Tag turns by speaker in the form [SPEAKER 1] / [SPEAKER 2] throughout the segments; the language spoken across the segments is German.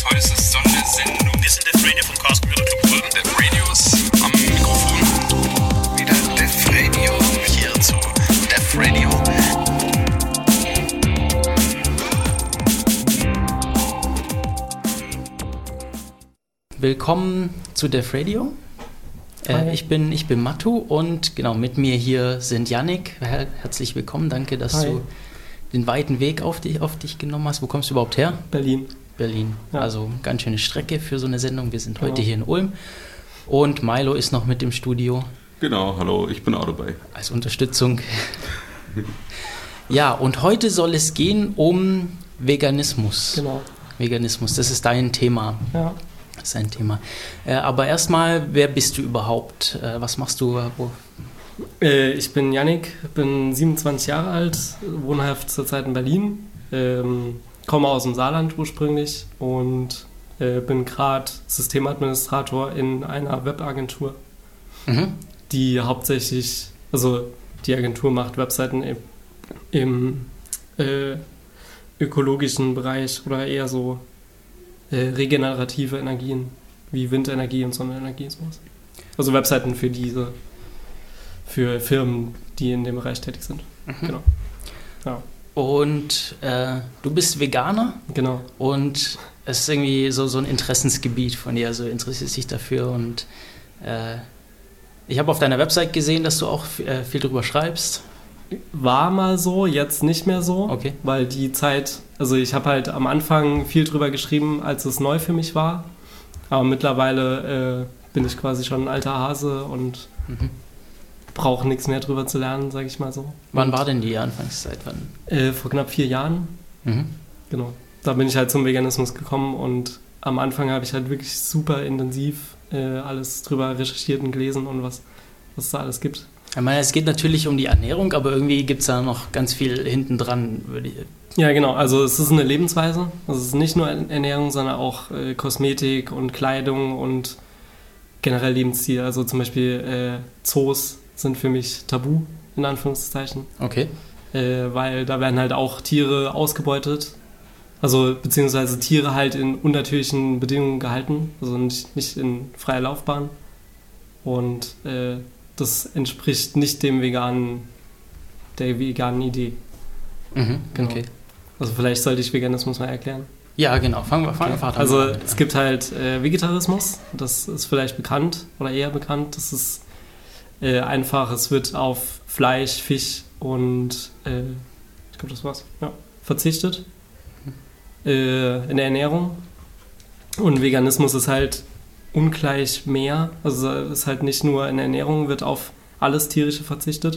[SPEAKER 1] Jungs, heute ist es Sondersendung. Wir sind Def Radio vom Chaos Computer Club Ulm. Def Radio ist am Mikrofon. Wieder Def Radio. Hier zu Def Radio.
[SPEAKER 2] Willkommen zu Def Radio. Ich bin Matu und genau mit mir hier sind Yannick. Herzlich willkommen, danke, dass du den weiten Weg auf dich genommen hast. Wo kommst du überhaupt her?
[SPEAKER 3] Berlin.
[SPEAKER 2] Ja. Also ganz schöne Strecke für so eine Sendung. Wir sind heute hier in Ulm und Milo ist noch mit im Studio.
[SPEAKER 4] Genau, hallo, ich bin auch dabei.
[SPEAKER 2] Als Unterstützung. Ja, und heute soll es gehen um Veganismus.
[SPEAKER 3] Genau.
[SPEAKER 2] Veganismus, das ist dein Thema.
[SPEAKER 3] Ja.
[SPEAKER 2] Das ist ein Thema. Aber erstmal, wer bist du überhaupt? Was machst du?
[SPEAKER 3] Ich bin Yannick, bin 27 Jahre alt, wohnhaft zurzeit in Berlin, komme aus dem Saarland ursprünglich und bin gerade Systemadministrator in einer Webagentur, die hauptsächlich, also die Agentur macht Webseiten im ökologischen Bereich oder eher so regenerative Energien wie Windenergie und Sonnenenergie, sowas. Also Webseiten für Firmen, die in dem Bereich tätig sind. Genau. Ja.
[SPEAKER 2] Und du bist Veganer?
[SPEAKER 3] Genau.
[SPEAKER 2] Und es ist irgendwie so ein Interessensgebiet von dir, also interessierst dich dafür und ich habe auf deiner Website gesehen, dass du auch viel drüber schreibst.
[SPEAKER 3] War mal so, jetzt nicht mehr so,
[SPEAKER 2] okay.
[SPEAKER 3] Weil die Zeit, also ich habe halt am Anfang viel drüber geschrieben, als es neu für mich war, aber mittlerweile bin ich quasi schon ein alter Hase und brauche nichts mehr drüber zu lernen, sage ich mal so.
[SPEAKER 2] Wann war denn die Anfangszeit?
[SPEAKER 3] Vor knapp 4 Jahren, genau. Da bin ich halt zum Veganismus gekommen und am Anfang habe ich halt wirklich super intensiv alles drüber recherchiert und gelesen und was es da alles gibt.
[SPEAKER 2] Ich meine, es geht natürlich um die Ernährung, aber irgendwie gibt es da noch ganz viel hinten dran.
[SPEAKER 3] Ja, genau. Also es ist eine Lebensweise. Also es ist nicht nur Ernährung, sondern auch Kosmetik und Kleidung und generell Lebensstil. Also zum Beispiel Zoos sind für mich tabu, in Anführungszeichen.
[SPEAKER 2] Okay.
[SPEAKER 3] Weil da werden halt auch Tiere ausgebeutet. Also beziehungsweise Tiere halt in unnatürlichen Bedingungen gehalten. Also nicht in freier Laufbahn. Und das entspricht nicht der veganen Idee.
[SPEAKER 2] Genau. Okay.
[SPEAKER 3] Also vielleicht sollte ich Veganismus mal erklären.
[SPEAKER 2] Ja, genau. Fangen wir an.
[SPEAKER 3] Also es gibt halt Vegetarismus, das ist vielleicht bekannt oder eher bekannt. Das ist einfach, es wird auf Fleisch, Fisch und ich glaube, das war's. Ja, verzichtet in der Ernährung. Und Veganismus ist halt ungleich mehr, also es ist halt nicht nur in der Ernährung, wird auf alles Tierische verzichtet,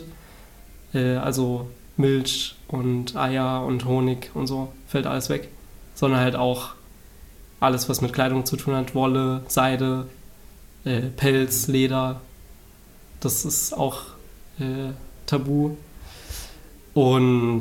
[SPEAKER 3] also Milch und Eier und Honig und so, fällt alles weg, sondern halt auch alles, was mit Kleidung zu tun hat, Wolle, Seide, Pelz, Leder, das ist auch tabu und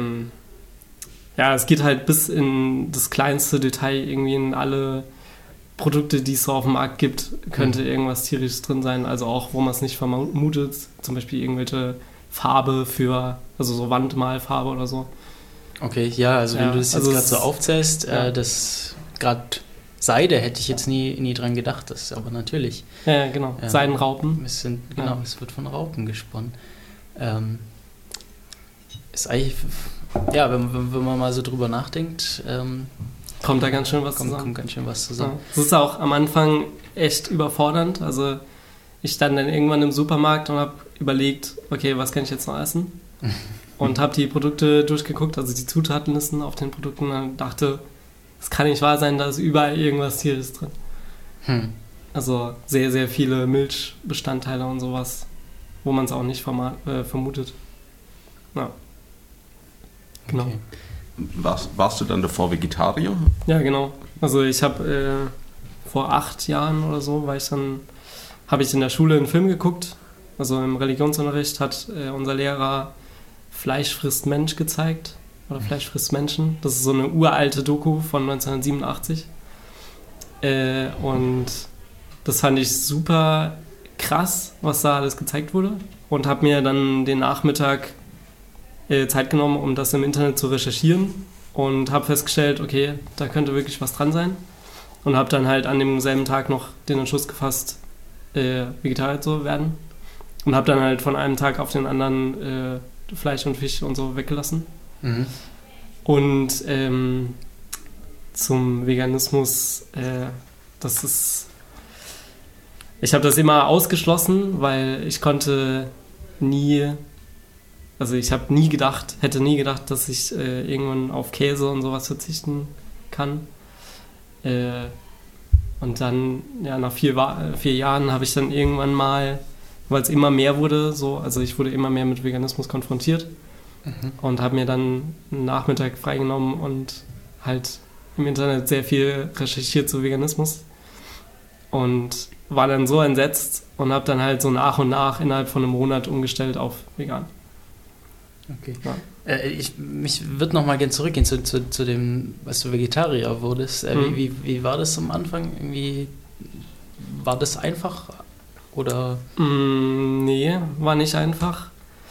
[SPEAKER 3] ja, es geht halt bis in das kleinste Detail irgendwie in alle Produkte, die es so auf dem Markt gibt, könnte irgendwas Tierisches drin sein, also auch, wo man es nicht vermutet, zum Beispiel irgendwelche Farbe also so Wandmalfarbe oder so.
[SPEAKER 2] Okay, ja, also wenn du das jetzt gerade so aufzählst, das gerade Seide hätte ich jetzt nie dran gedacht, das ist aber natürlich.
[SPEAKER 3] Ja, genau, Seidenraupen.
[SPEAKER 2] Es wird von Raupen gesponnen. Ist eigentlich, ja, wenn man mal so drüber nachdenkt,
[SPEAKER 3] kommt da ganz schön was zusammen.
[SPEAKER 2] Kommt ganz schön was zusammen.
[SPEAKER 3] Es ist auch am Anfang echt überfordernd. Also ich stand dann irgendwann im Supermarkt und habe überlegt, okay, was kann ich jetzt noch essen? Und habe die Produkte durchgeguckt, also die Zutatenlisten auf den Produkten und dachte, es kann nicht wahr sein, da ist überall irgendwas Tierisches drin. Also sehr, sehr viele Milchbestandteile und sowas, wo man es auch nicht vermutet. Ja. Genau.
[SPEAKER 4] Okay. Warst du dann davor Vegetarier?
[SPEAKER 3] Ja, genau. Also ich habe vor 8 Jahren oder so, habe ich in der Schule einen Film geguckt. Also im Religionsunterricht hat unser Lehrer Fleisch frisst Mensch gezeigt. Oder Fleisch frisst Menschen. Das ist so eine uralte Doku von 1987. Und das fand ich super krass, was da alles gezeigt wurde. Und habe mir dann den Nachmittag Zeit genommen, um das im Internet zu recherchieren und habe festgestellt, okay, da könnte wirklich was dran sein. Und habe dann halt an demselben Tag noch den Entschluss gefasst, Vegetarier zu werden. Und habe dann halt von einem Tag auf den anderen Fleisch und Fisch und so weggelassen.
[SPEAKER 2] Mhm.
[SPEAKER 3] Und zum Veganismus, ich habe das immer ausgeschlossen, weil ich hätte nie gedacht, dass ich irgendwann auf Käse und sowas verzichten kann. Und dann, ja, nach 4 Jahren habe ich dann irgendwann mal, weil es immer mehr wurde, also ich wurde immer mehr mit Veganismus konfrontiert und habe mir dann einen Nachmittag freigenommen und halt im Internet sehr viel recherchiert zu Veganismus und war dann so entsetzt und habe dann halt so nach und nach innerhalb von einem Monat umgestellt auf vegan.
[SPEAKER 2] Okay.
[SPEAKER 3] Ja.
[SPEAKER 2] Mich würde noch mal gerne zurückgehen zu dem, was du Vegetarier wurdest. Wie war das am Anfang? Irgendwie, war das einfach? Oder?
[SPEAKER 3] Nee, war nicht einfach.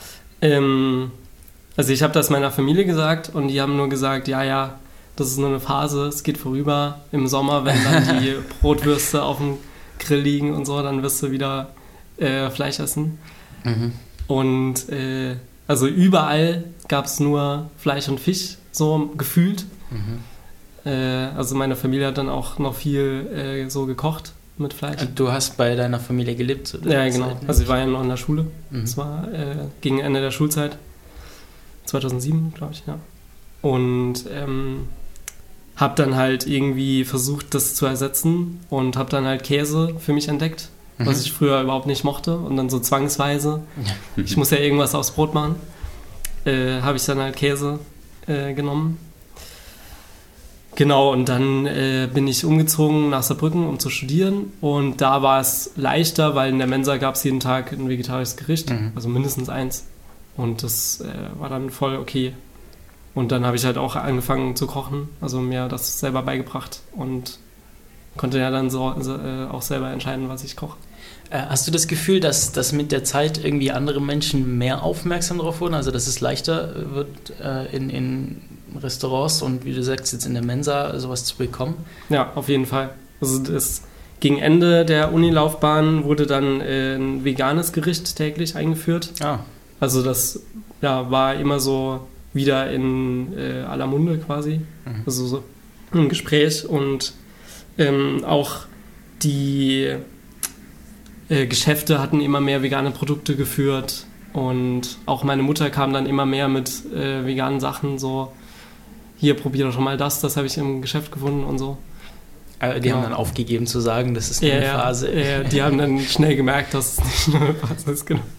[SPEAKER 3] Also ich habe das meiner Familie gesagt und die haben nur gesagt, ja, das ist nur eine Phase, es geht vorüber. Im Sommer, wenn dann die Brotwürste auf dem Grill liegen und so, dann wirst du wieder Fleisch essen.
[SPEAKER 2] Mhm.
[SPEAKER 3] Und also überall gab es nur Fleisch und Fisch, so gefühlt.
[SPEAKER 2] Mhm.
[SPEAKER 3] Also meine Familie hat dann auch noch viel so gekocht mit Fleisch.
[SPEAKER 2] Du hast bei deiner Familie gelebt?
[SPEAKER 3] Ja, genau. Also ich war ja noch in der Schule.
[SPEAKER 2] Mhm.
[SPEAKER 3] Das war gegen Ende der Schulzeit. 2007, glaube ich, ja. Und habe dann halt irgendwie versucht, das zu ersetzen und habe dann halt Käse für mich entdeckt, was ich früher überhaupt nicht mochte und dann so zwangsweise, ich muss ja irgendwas aufs Brot machen, habe ich dann halt Käse genommen. Genau, und dann bin ich umgezogen nach Saarbrücken, um zu studieren und da war es leichter, weil in der Mensa gab es jeden Tag ein vegetarisches Gericht, also mindestens eins und das war dann voll okay. Und dann habe ich halt auch angefangen zu kochen, also mir das selber beigebracht und konnte ja dann so auch selber entscheiden, was ich koche.
[SPEAKER 2] Hast du das Gefühl, dass mit der Zeit irgendwie andere Menschen mehr aufmerksam darauf wurden? Also dass es leichter wird, in Restaurants und wie du sagst, jetzt in der Mensa sowas zu bekommen?
[SPEAKER 3] Ja, auf jeden Fall. Also gegen Ende der Unilaufbahn wurde dann ein veganes Gericht täglich eingeführt.
[SPEAKER 2] Ah.
[SPEAKER 3] Also das war immer so wieder in aller Munde quasi. Also so ein Gespräch und auch die Geschäfte hatten immer mehr vegane Produkte geführt und auch meine Mutter kam dann immer mehr mit veganen Sachen, so hier, probier doch schon mal das habe ich im Geschäft gefunden und so.
[SPEAKER 2] Die haben dann aufgegeben zu sagen, das ist eine Phase.
[SPEAKER 3] Ja, die haben dann schnell gemerkt, dass es nicht nur eine Phase ist, genau.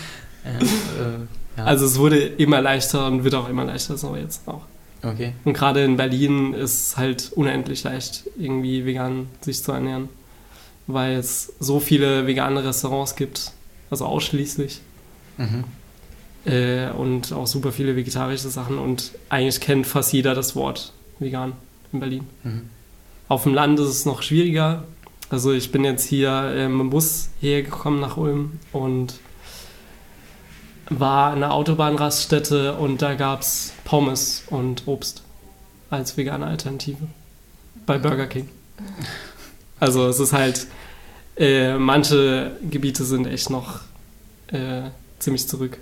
[SPEAKER 2] Ja.
[SPEAKER 3] Also es wurde immer leichter und wird auch immer leichter, so jetzt auch.
[SPEAKER 2] Okay.
[SPEAKER 3] Und gerade in Berlin ist es halt unendlich leicht, irgendwie vegan sich zu ernähren, weil es so viele vegane Restaurants gibt, also ausschließlich. Und auch super viele vegetarische Sachen und eigentlich kennt fast jeder das Wort vegan in Berlin. Auf dem Land ist es noch schwieriger. Also ich bin jetzt hier mit dem Bus hierher gekommen nach Ulm und war in einer Autobahnraststätte und da gab es Pommes und Obst als vegane Alternative bei Burger King. Also es ist halt, manche Gebiete sind echt noch ziemlich zurück.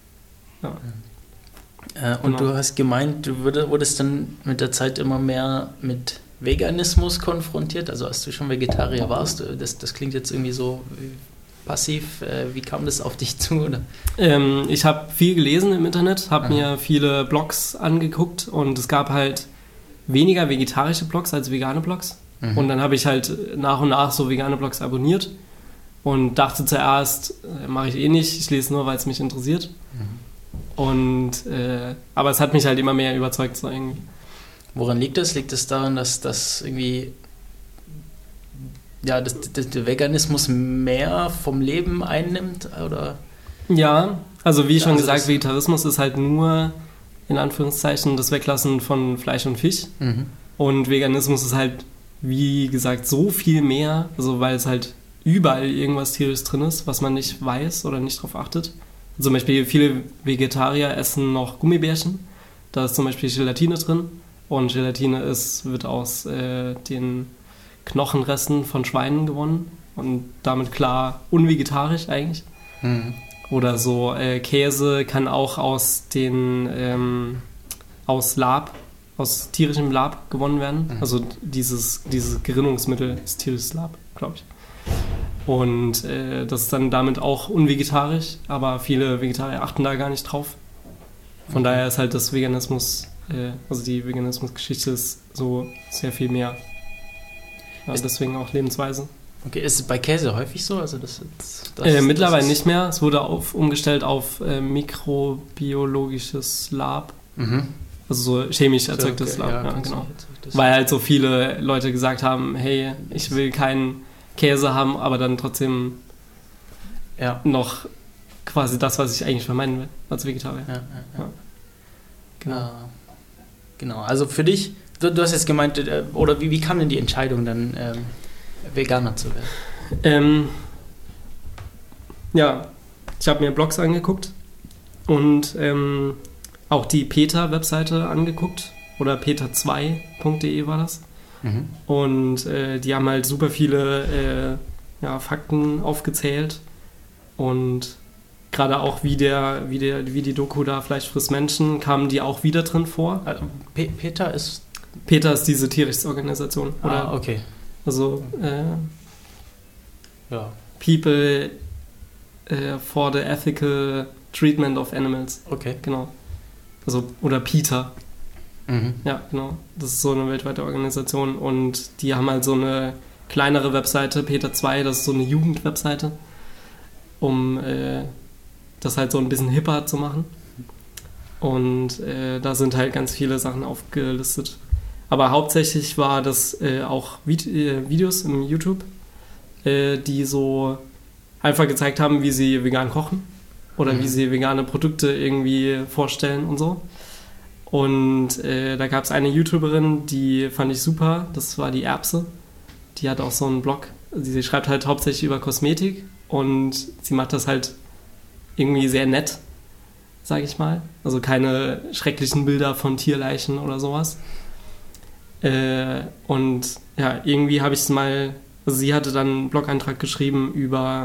[SPEAKER 3] Ja.
[SPEAKER 2] Und du hast gemeint, du wurdest dann mit der Zeit immer mehr mit Veganismus konfrontiert, also als du schon Vegetarier warst. Das klingt jetzt irgendwie so passiv. Wie kam das auf dich zu? Oder?
[SPEAKER 3] Ich habe viel gelesen im Internet, habe mir viele Blogs angeguckt und es gab halt weniger vegetarische Blogs als vegane Blogs. Und dann habe ich halt nach und nach so vegane Blogs abonniert und dachte zuerst, mache ich eh nicht, ich lese nur, weil es mich interessiert. Und aber es hat mich halt immer mehr überzeugt. So irgendwie.
[SPEAKER 2] Woran liegt das? Liegt es daran, dass irgendwie der Veganismus mehr vom Leben einnimmt? Oder?
[SPEAKER 3] Ja, also wie schon gesagt, Vegetarismus ist halt nur in Anführungszeichen das Weglassen von Fleisch und Fisch. Und Veganismus ist halt, wie gesagt, so viel mehr, also weil es halt überall irgendwas Tierisches drin ist, was man nicht weiß oder nicht drauf achtet. Zum Beispiel viele Vegetarier essen noch Gummibärchen. Da ist zum Beispiel Gelatine drin. Und Gelatine wird aus den Knochenresten von Schweinen gewonnen und damit klar unvegetarisch eigentlich.
[SPEAKER 2] Mhm.
[SPEAKER 3] Oder so Käse kann auch aus aus tierischem Lab gewonnen werden.
[SPEAKER 2] Mhm.
[SPEAKER 3] Also dieses Gerinnungsmittel ist tierisches Lab, glaube ich. Und das ist dann damit auch unvegetarisch, aber viele Vegetarier achten da gar nicht drauf. Von daher ist halt das Veganismus, also die Veganismusgeschichte ist so sehr viel mehr. Ja, deswegen auch Lebensweise.
[SPEAKER 2] Okay, ist es bei Käse häufig so? Also
[SPEAKER 3] mittlerweile nicht mehr. Es wurde umgestellt auf mikrobiologisches Lab.
[SPEAKER 2] Mhm.
[SPEAKER 3] Also so chemisch erzeugtes Lab. Ja, genau. Weil halt so viele Leute gesagt haben, hey, ich will keinen Käse haben, aber dann trotzdem noch quasi das, was ich eigentlich vermeiden will als Vegetarier.
[SPEAKER 2] Ja.
[SPEAKER 3] Genau.
[SPEAKER 2] Genau, also für dich, du hast jetzt gemeint, oder wie kam denn die Entscheidung dann, Veganer zu werden?
[SPEAKER 3] Ja, ich habe mir Blogs angeguckt und auch die PETA-Webseite angeguckt oder peta2.de war das.
[SPEAKER 2] Mhm.
[SPEAKER 3] Und die haben halt super viele Fakten aufgezählt und gerade auch wie die Doku da Fleisch frisst Menschen, kamen die auch wieder drin vor.
[SPEAKER 2] PETA ist
[SPEAKER 3] diese Tierrechtsorganisation. Oder,
[SPEAKER 2] okay.
[SPEAKER 3] Also People for the Ethical Treatment of Animals.
[SPEAKER 2] Okay.
[SPEAKER 3] Genau. Also, oder PETA.
[SPEAKER 2] Mhm.
[SPEAKER 3] Ja, genau. Das ist so eine weltweite Organisation und die haben halt so eine kleinere Webseite, PETA2, das ist so eine Jugendwebseite, um das halt so ein bisschen hipper zu machen. Und da sind halt ganz viele Sachen aufgelistet. Aber hauptsächlich war das auch Videos im YouTube, die so einfach gezeigt haben, wie sie vegan kochen oder wie sie vegane Produkte irgendwie vorstellen und so. Und da gab es eine YouTuberin, die fand ich super, das war die Erbse. Die hat auch so einen Blog, sie schreibt halt hauptsächlich über Kosmetik und sie macht das halt irgendwie sehr nett, sage ich mal. Also keine schrecklichen Bilder von Tierleichen oder sowas. Und ja, irgendwie habe ich es mal, also sie hatte dann einen Blog-Eintrag geschrieben über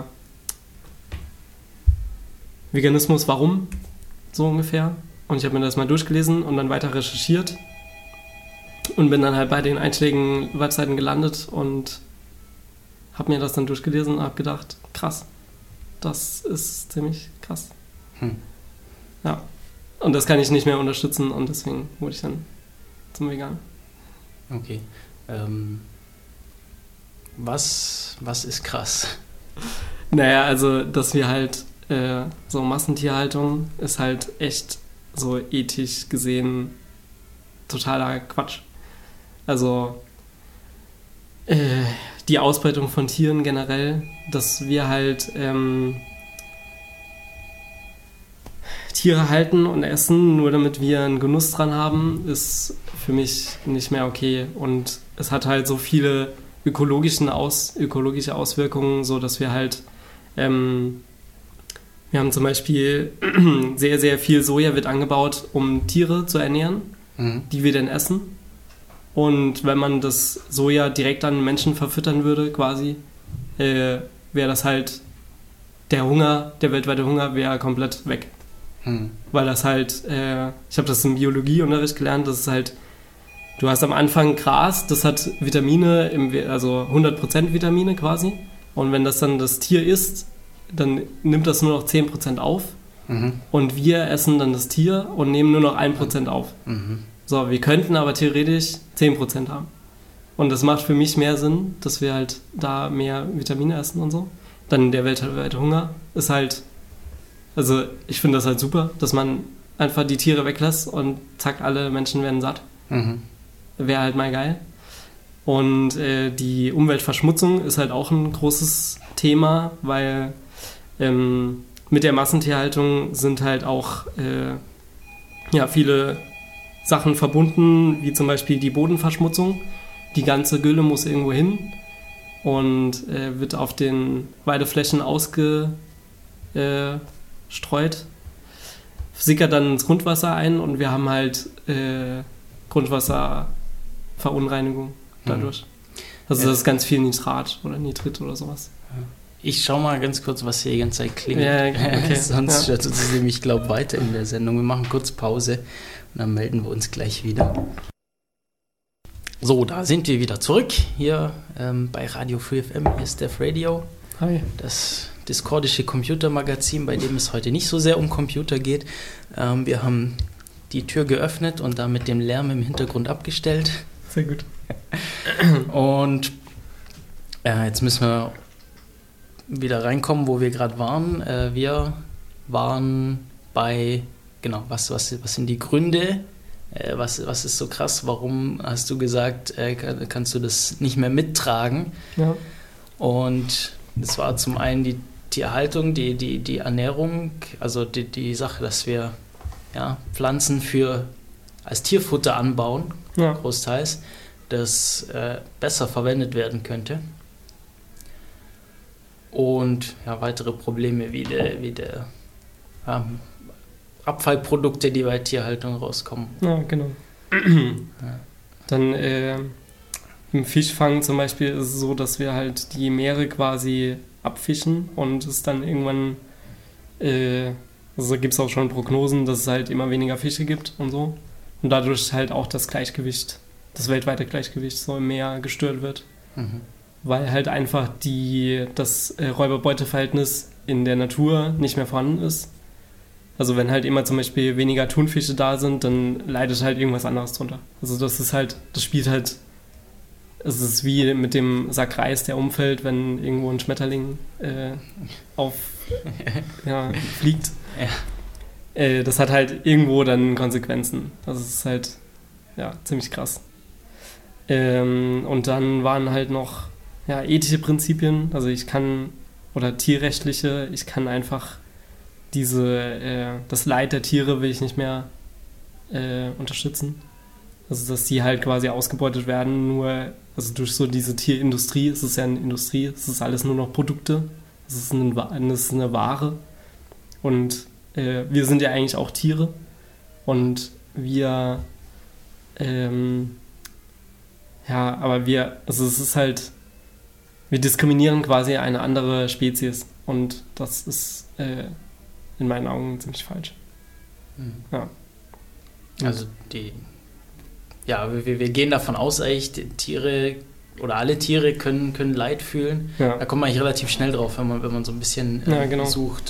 [SPEAKER 3] Veganismus, warum, so ungefähr. Und ich habe mir das mal durchgelesen und dann weiter recherchiert und bin dann halt bei den einschlägigen Webseiten gelandet und habe mir das dann durchgelesen und habe gedacht, krass, das ist ziemlich krass. Ja, und das kann ich nicht mehr unterstützen und deswegen wurde ich dann zum Veganer.
[SPEAKER 2] Okay. Was ist krass?
[SPEAKER 3] Naja, also, dass wir halt so Massentierhaltung ist halt echt so ethisch gesehen totaler Quatsch. Also die Ausbreitung von Tieren generell, dass wir halt Tiere halten und essen, nur damit wir einen Genuss dran haben, ist für mich nicht mehr okay. Und es hat halt so viele ökologische Auswirkungen, so dass wir halt wir haben zum Beispiel sehr, sehr viel Soja wird angebaut, um Tiere zu ernähren, die wir dann essen. Und wenn man das Soja direkt an Menschen verfüttern würde, quasi, wäre das halt der weltweite Hunger wäre komplett weg. Weil das halt, ich habe das im Biologieunterricht gelernt, das ist halt, du hast am Anfang Gras, das hat Vitamine, also 100% Vitamine quasi. Und wenn das dann das Tier isst, dann nimmt das nur noch 10% auf und wir essen dann das Tier und nehmen nur noch 1% auf. So, wir könnten aber theoretisch 10% haben. Und das macht für mich mehr Sinn, dass wir halt da mehr Vitamine essen und so. Dann der weltweite Hunger ist halt, also ich finde das halt super, dass man einfach die Tiere weglässt und zack, alle Menschen werden satt. Wäre halt mal geil. Und die Umweltverschmutzung ist halt auch ein großes Thema, weil mit der Massentierhaltung sind halt auch viele Sachen verbunden, wie zum Beispiel die Bodenverschmutzung. Die ganze Gülle muss irgendwo hin und wird auf den Weideflächen ausgestreut, sickert dann ins Grundwasser ein und wir haben halt Grundwasserverunreinigung dadurch. Also das ist ganz viel Nitrat oder Nitrit oder sowas.
[SPEAKER 2] Ich schau mal ganz kurz, was hier die ganze Zeit klingelt.
[SPEAKER 3] Ja, okay.
[SPEAKER 2] Sonst stört uns nämlich, glaube weiter in der Sendung. Wir machen kurz Pause und dann melden wir uns gleich wieder. So, da sind wir wieder zurück, hier bei Radio Free FM. Hier ist Def Radio,
[SPEAKER 3] Hi.
[SPEAKER 2] das discordische Computermagazin, bei dem es heute nicht so sehr um Computer geht. Wir haben die Tür geöffnet und damit den Lärm im Hintergrund abgestellt.
[SPEAKER 3] Sehr gut.
[SPEAKER 2] Und jetzt müssen wir wieder reinkommen, wo wir gerade waren. Wir waren bei, genau, was sind die Gründe? Was ist so krass? Warum hast du gesagt, kannst du das nicht mehr mittragen?
[SPEAKER 3] Ja.
[SPEAKER 2] Und das war zum einen die Tierhaltung, die Ernährung, also die Sache, dass wir Pflanzen als Tierfutter anbauen, großteils, das besser verwendet werden könnte. Und weitere Probleme wie der Abfallprodukte, die bei Tierhaltung rauskommen.
[SPEAKER 3] Ja, genau. Dann im Fischfang zum Beispiel ist es so, dass wir halt die Meere quasi abfischen und es dann irgendwann, also gibt es auch schon Prognosen, dass es halt immer weniger Fische gibt und so. Und dadurch halt auch das Gleichgewicht, das weltweite Gleichgewicht so im Meer gestört wird.
[SPEAKER 2] Mhm.
[SPEAKER 3] Weil halt einfach das Räuber-Beute-Verhältnis in der Natur nicht mehr vorhanden ist. Also wenn halt immer zum Beispiel weniger Thunfische da sind, dann leidet halt irgendwas anderes drunter. Also das spielt halt, es ist wie mit dem Sack Reis, der umfällt, wenn irgendwo ein Schmetterling fliegt. Ja. Das hat halt irgendwo dann Konsequenzen. Also es ist halt, ziemlich krass. Und dann waren halt noch ethische Prinzipien, also oder tierrechtliche, ich kann einfach das Leid der Tiere will ich nicht mehr unterstützen. Also dass die halt quasi ausgebeutet werden, also durch so diese Tierindustrie, es ist ja eine Industrie, es ist alles nur noch Produkte, es ist eine Ware und wir sind ja eigentlich auch Tiere und wir also es ist halt, wir diskriminieren quasi eine andere Spezies und das ist in meinen Augen ziemlich falsch.
[SPEAKER 2] Mhm.
[SPEAKER 3] Ja.
[SPEAKER 2] Also wir gehen davon aus, eigentlich, die Tiere oder alle Tiere können Leid fühlen.
[SPEAKER 3] Ja.
[SPEAKER 2] Da kommt man eigentlich relativ schnell drauf, wenn man so ein bisschen sucht,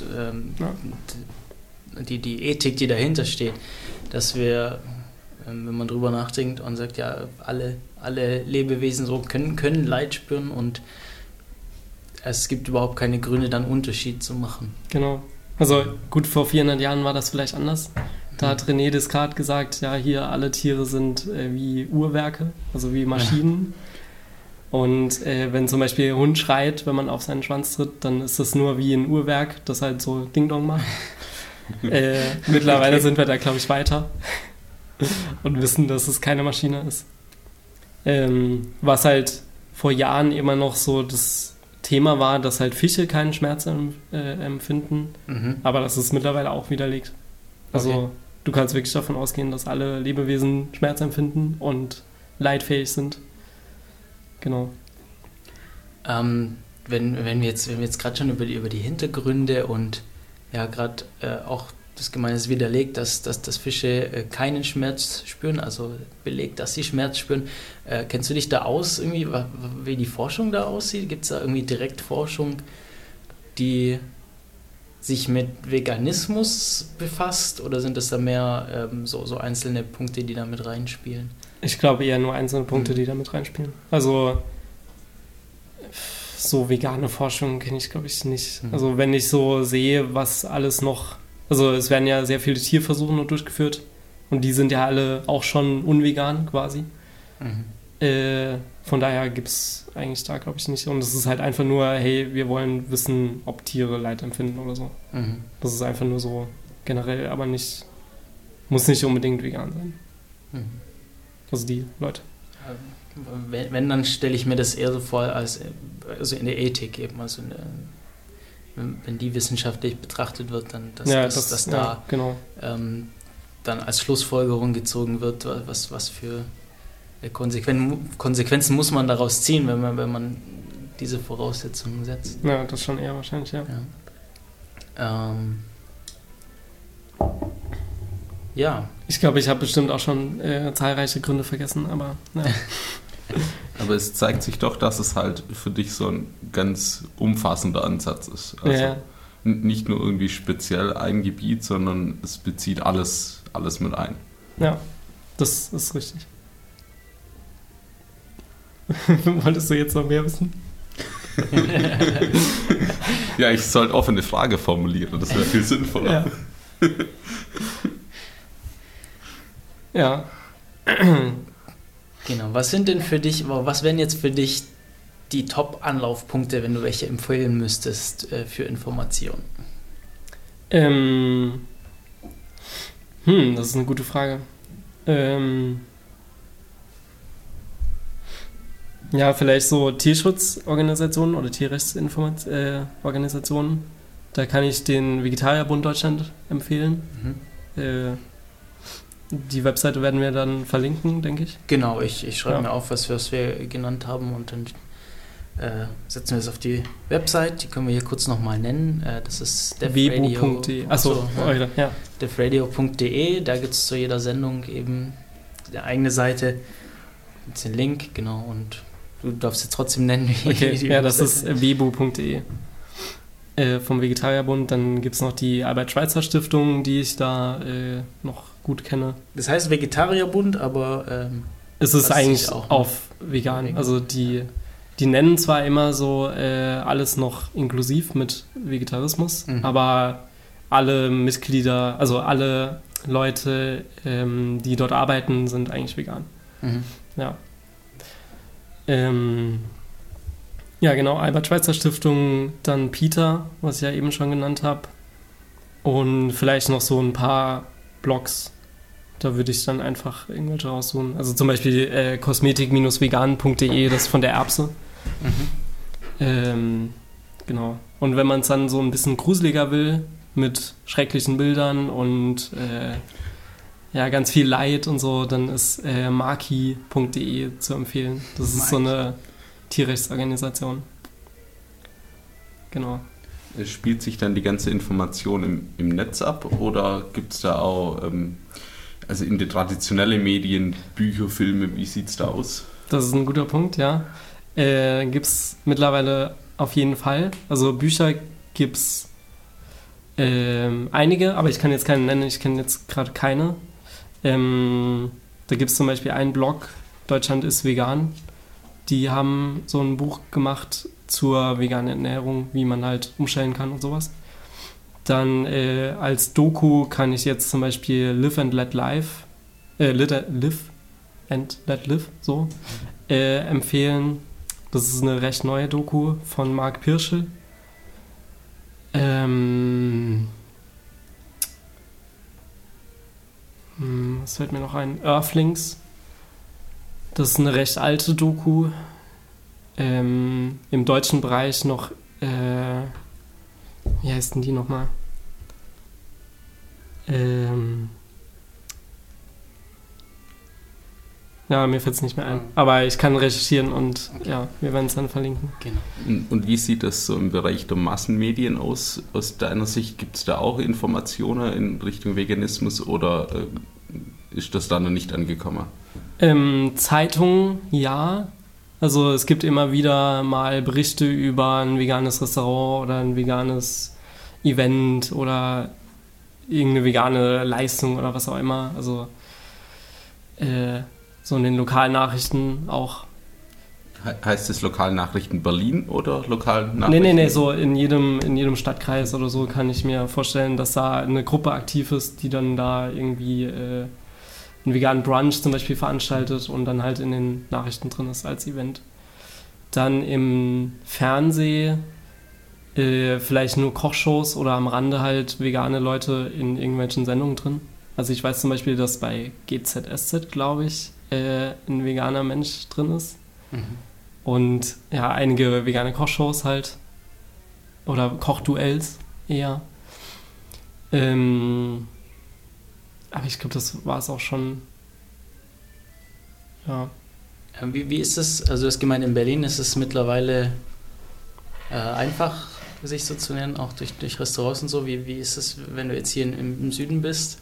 [SPEAKER 2] die Ethik, die dahinter steht, dass wir, wenn man drüber nachdenkt und sagt, alle Lebewesen so können Leid spüren und es gibt überhaupt keine Gründe, dann Unterschied zu machen.
[SPEAKER 3] Genau. Also gut, vor 400 Jahren war das vielleicht anders. Da hat René Descartes gesagt, hier alle Tiere sind wie Uhrwerke, also wie Maschinen. Und wenn zum Beispiel ein Hund schreit, wenn man auf seinen Schwanz tritt, dann ist das nur wie ein Uhrwerk, das halt so Ding-Dong macht. Mittlerweile sind wir da, glaube ich, weiter und wissen, dass es keine Maschine ist. Was halt vor Jahren immer noch so das Thema war, dass halt Fische keinen Schmerz empfinden, aber das ist mittlerweile auch widerlegt. Also du kannst wirklich davon ausgehen, dass alle Lebewesen Schmerz empfinden und leidfähig sind. Genau.
[SPEAKER 2] Wenn wir jetzt gerade schon über die Hintergründe und gerade auch das Gemeine ist widerlegt, dass Fische keinen Schmerz spüren, also belegt, dass sie Schmerz spüren. Kennst du dich da aus, irgendwie, wie die Forschung da aussieht? Gibt es da irgendwie direkt Forschung, die sich mit Veganismus befasst, oder sind das da mehr so einzelne Punkte, die da mit reinspielen?
[SPEAKER 3] Ich glaube eher nur einzelne Punkte, die da mit reinspielen. Also so vegane Forschung kenne ich, glaube ich, nicht. Also wenn ich so sehe, was alles noch... Also es werden ja sehr viele Tierversuche noch durchgeführt und die sind ja alle auch schon unvegan quasi. Von daher gibt es eigentlich da, glaube ich, nicht. Und es ist halt einfach nur, hey, wir wollen wissen, ob Tiere Leid empfinden oder so. Das ist einfach nur so generell, aber muss nicht unbedingt vegan sein. Also die Leute.
[SPEAKER 2] Wenn, dann stelle ich mir das eher so vor, also in der Ethik eben, also wenn die wissenschaftlich betrachtet wird, dann dass da
[SPEAKER 3] genau.
[SPEAKER 2] Dann als Schlussfolgerung gezogen wird, was für Konsequenzen muss man daraus ziehen, wenn man diese Voraussetzungen setzt.
[SPEAKER 3] Ja, das schon eher wahrscheinlich, ja.
[SPEAKER 2] Ja.
[SPEAKER 3] Ich glaube, ich habe bestimmt auch schon zahlreiche Gründe vergessen, aber ja.
[SPEAKER 4] Aber es zeigt sich doch, dass es halt für dich so ein ganz umfassender Ansatz ist. Also nicht nur irgendwie speziell ein Gebiet, sondern es bezieht alles mit ein.
[SPEAKER 3] Ja, das ist richtig. Wolltest du jetzt noch mehr wissen?
[SPEAKER 4] Ja, ich sollte offene Frage formulieren, das wäre viel sinnvoller.
[SPEAKER 3] Ja.
[SPEAKER 2] Genau, was wären jetzt für dich die Top-Anlaufpunkte, wenn du welche empfehlen müsstest für Informationen?
[SPEAKER 3] Das ist eine gute Frage. Ja, vielleicht so Tierschutzorganisationen oder Tierrechtsorganisationen. Da kann ich den Vegetarierbund Deutschland empfehlen. Die Webseite werden wir dann verlinken, denke ich.
[SPEAKER 2] Genau, ich schreibe mir auf, was wir genannt haben und dann setzen wir es auf die Website. Die können wir hier kurz nochmal nennen. Das ist
[SPEAKER 3] defradio.de. Achso, ja.
[SPEAKER 2] defradio.de. Da gibt es zu jeder Sendung eben eine eigene Seite. Gibt's den Link, genau. Und du darfst jetzt trotzdem nennen, wie die
[SPEAKER 3] ja, das ist webu.de vom Vegetarierbund. Dann gibt es noch die Albert-Schweitzer-Stiftung, die ich da noch gut kenne.
[SPEAKER 2] Das heißt Vegetarierbund, aber
[SPEAKER 3] es ist eigentlich auch auf vegan. Also die nennen zwar immer so alles noch inklusiv mit Vegetarismus, aber alle Mitglieder, also alle Leute, die dort arbeiten, sind eigentlich vegan. Ja. Ja, genau, Albert-Schweitzer-Stiftung, dann PETA, was ich ja eben schon genannt habe. Und vielleicht noch so ein paar Blogs. Da würde ich dann einfach irgendwelche raussuchen. Also zum Beispiel kosmetik-vegan.de, das ist von der Erbse. Genau. Und wenn man es dann so ein bisschen gruseliger will, mit schrecklichen Bildern und ganz viel Leid und so, dann ist maki.de zu empfehlen. Das ist so eine Tierrechtsorganisation. Genau.
[SPEAKER 4] Spielt sich dann die ganze Information im Netz ab oder gibt es da auch, also in den traditionellen Medien, Bücher, Filme, wie sieht es da aus?
[SPEAKER 3] Das ist ein guter Punkt, ja. Gibt es mittlerweile auf jeden Fall. Also Bücher gibt es einige, aber ich kann jetzt keine nennen, ich kenne jetzt gerade keine. Da gibt es zum Beispiel einen Blog, Deutschland ist vegan. Die haben so ein Buch gemacht zur veganen Ernährung, wie man halt umstellen kann und sowas. Dann als Doku kann ich jetzt zum Beispiel Live and Let Live, so empfehlen. Das ist eine recht neue Doku von Marc Pirschl. Was fällt mir noch ein? Earthlings. Das ist eine recht alte Doku. Im deutschen Bereich noch, wie heißt denn die nochmal? Ja, mir fällt es nicht mehr ein. Aber ich kann recherchieren und ja, wir werden es dann verlinken.
[SPEAKER 2] Genau.
[SPEAKER 4] Und wie sieht das so im Bereich der Massenmedien aus? Aus deiner Sicht gibt es da auch Informationen in Richtung Veganismus oder ist das da noch nicht angekommen?
[SPEAKER 3] Zeitungen, ja. Also es gibt immer wieder mal Berichte über ein veganes Restaurant oder ein veganes Event oder irgendeine vegane Leistung oder was auch immer. Also so in den Lokalnachrichten auch.
[SPEAKER 4] Heißt es Lokalnachrichten Berlin oder Lokalnachrichten?
[SPEAKER 3] Nee, so in jedem Stadtkreis oder so kann ich mir vorstellen, dass da eine Gruppe aktiv ist, die dann da irgendwie einen veganen Brunch zum Beispiel veranstaltet und dann halt in den Nachrichten drin ist als Event. Dann im Fernsehen vielleicht nur Kochshows oder am Rande halt vegane Leute in irgendwelchen Sendungen drin. Also ich weiß zum Beispiel, dass bei GZSZ, glaube ich, ein veganer Mensch drin ist. Und ja, einige vegane Kochshows halt. Oder Kochduells eher. Aber ich glaube, das war es auch schon. Ja.
[SPEAKER 2] Wie ist es, also du hast gemeint, in Berlin ist es mittlerweile einfach, sich so zu nennen, auch durch Restaurants und so. Wie ist es, wenn du jetzt hier im Süden bist?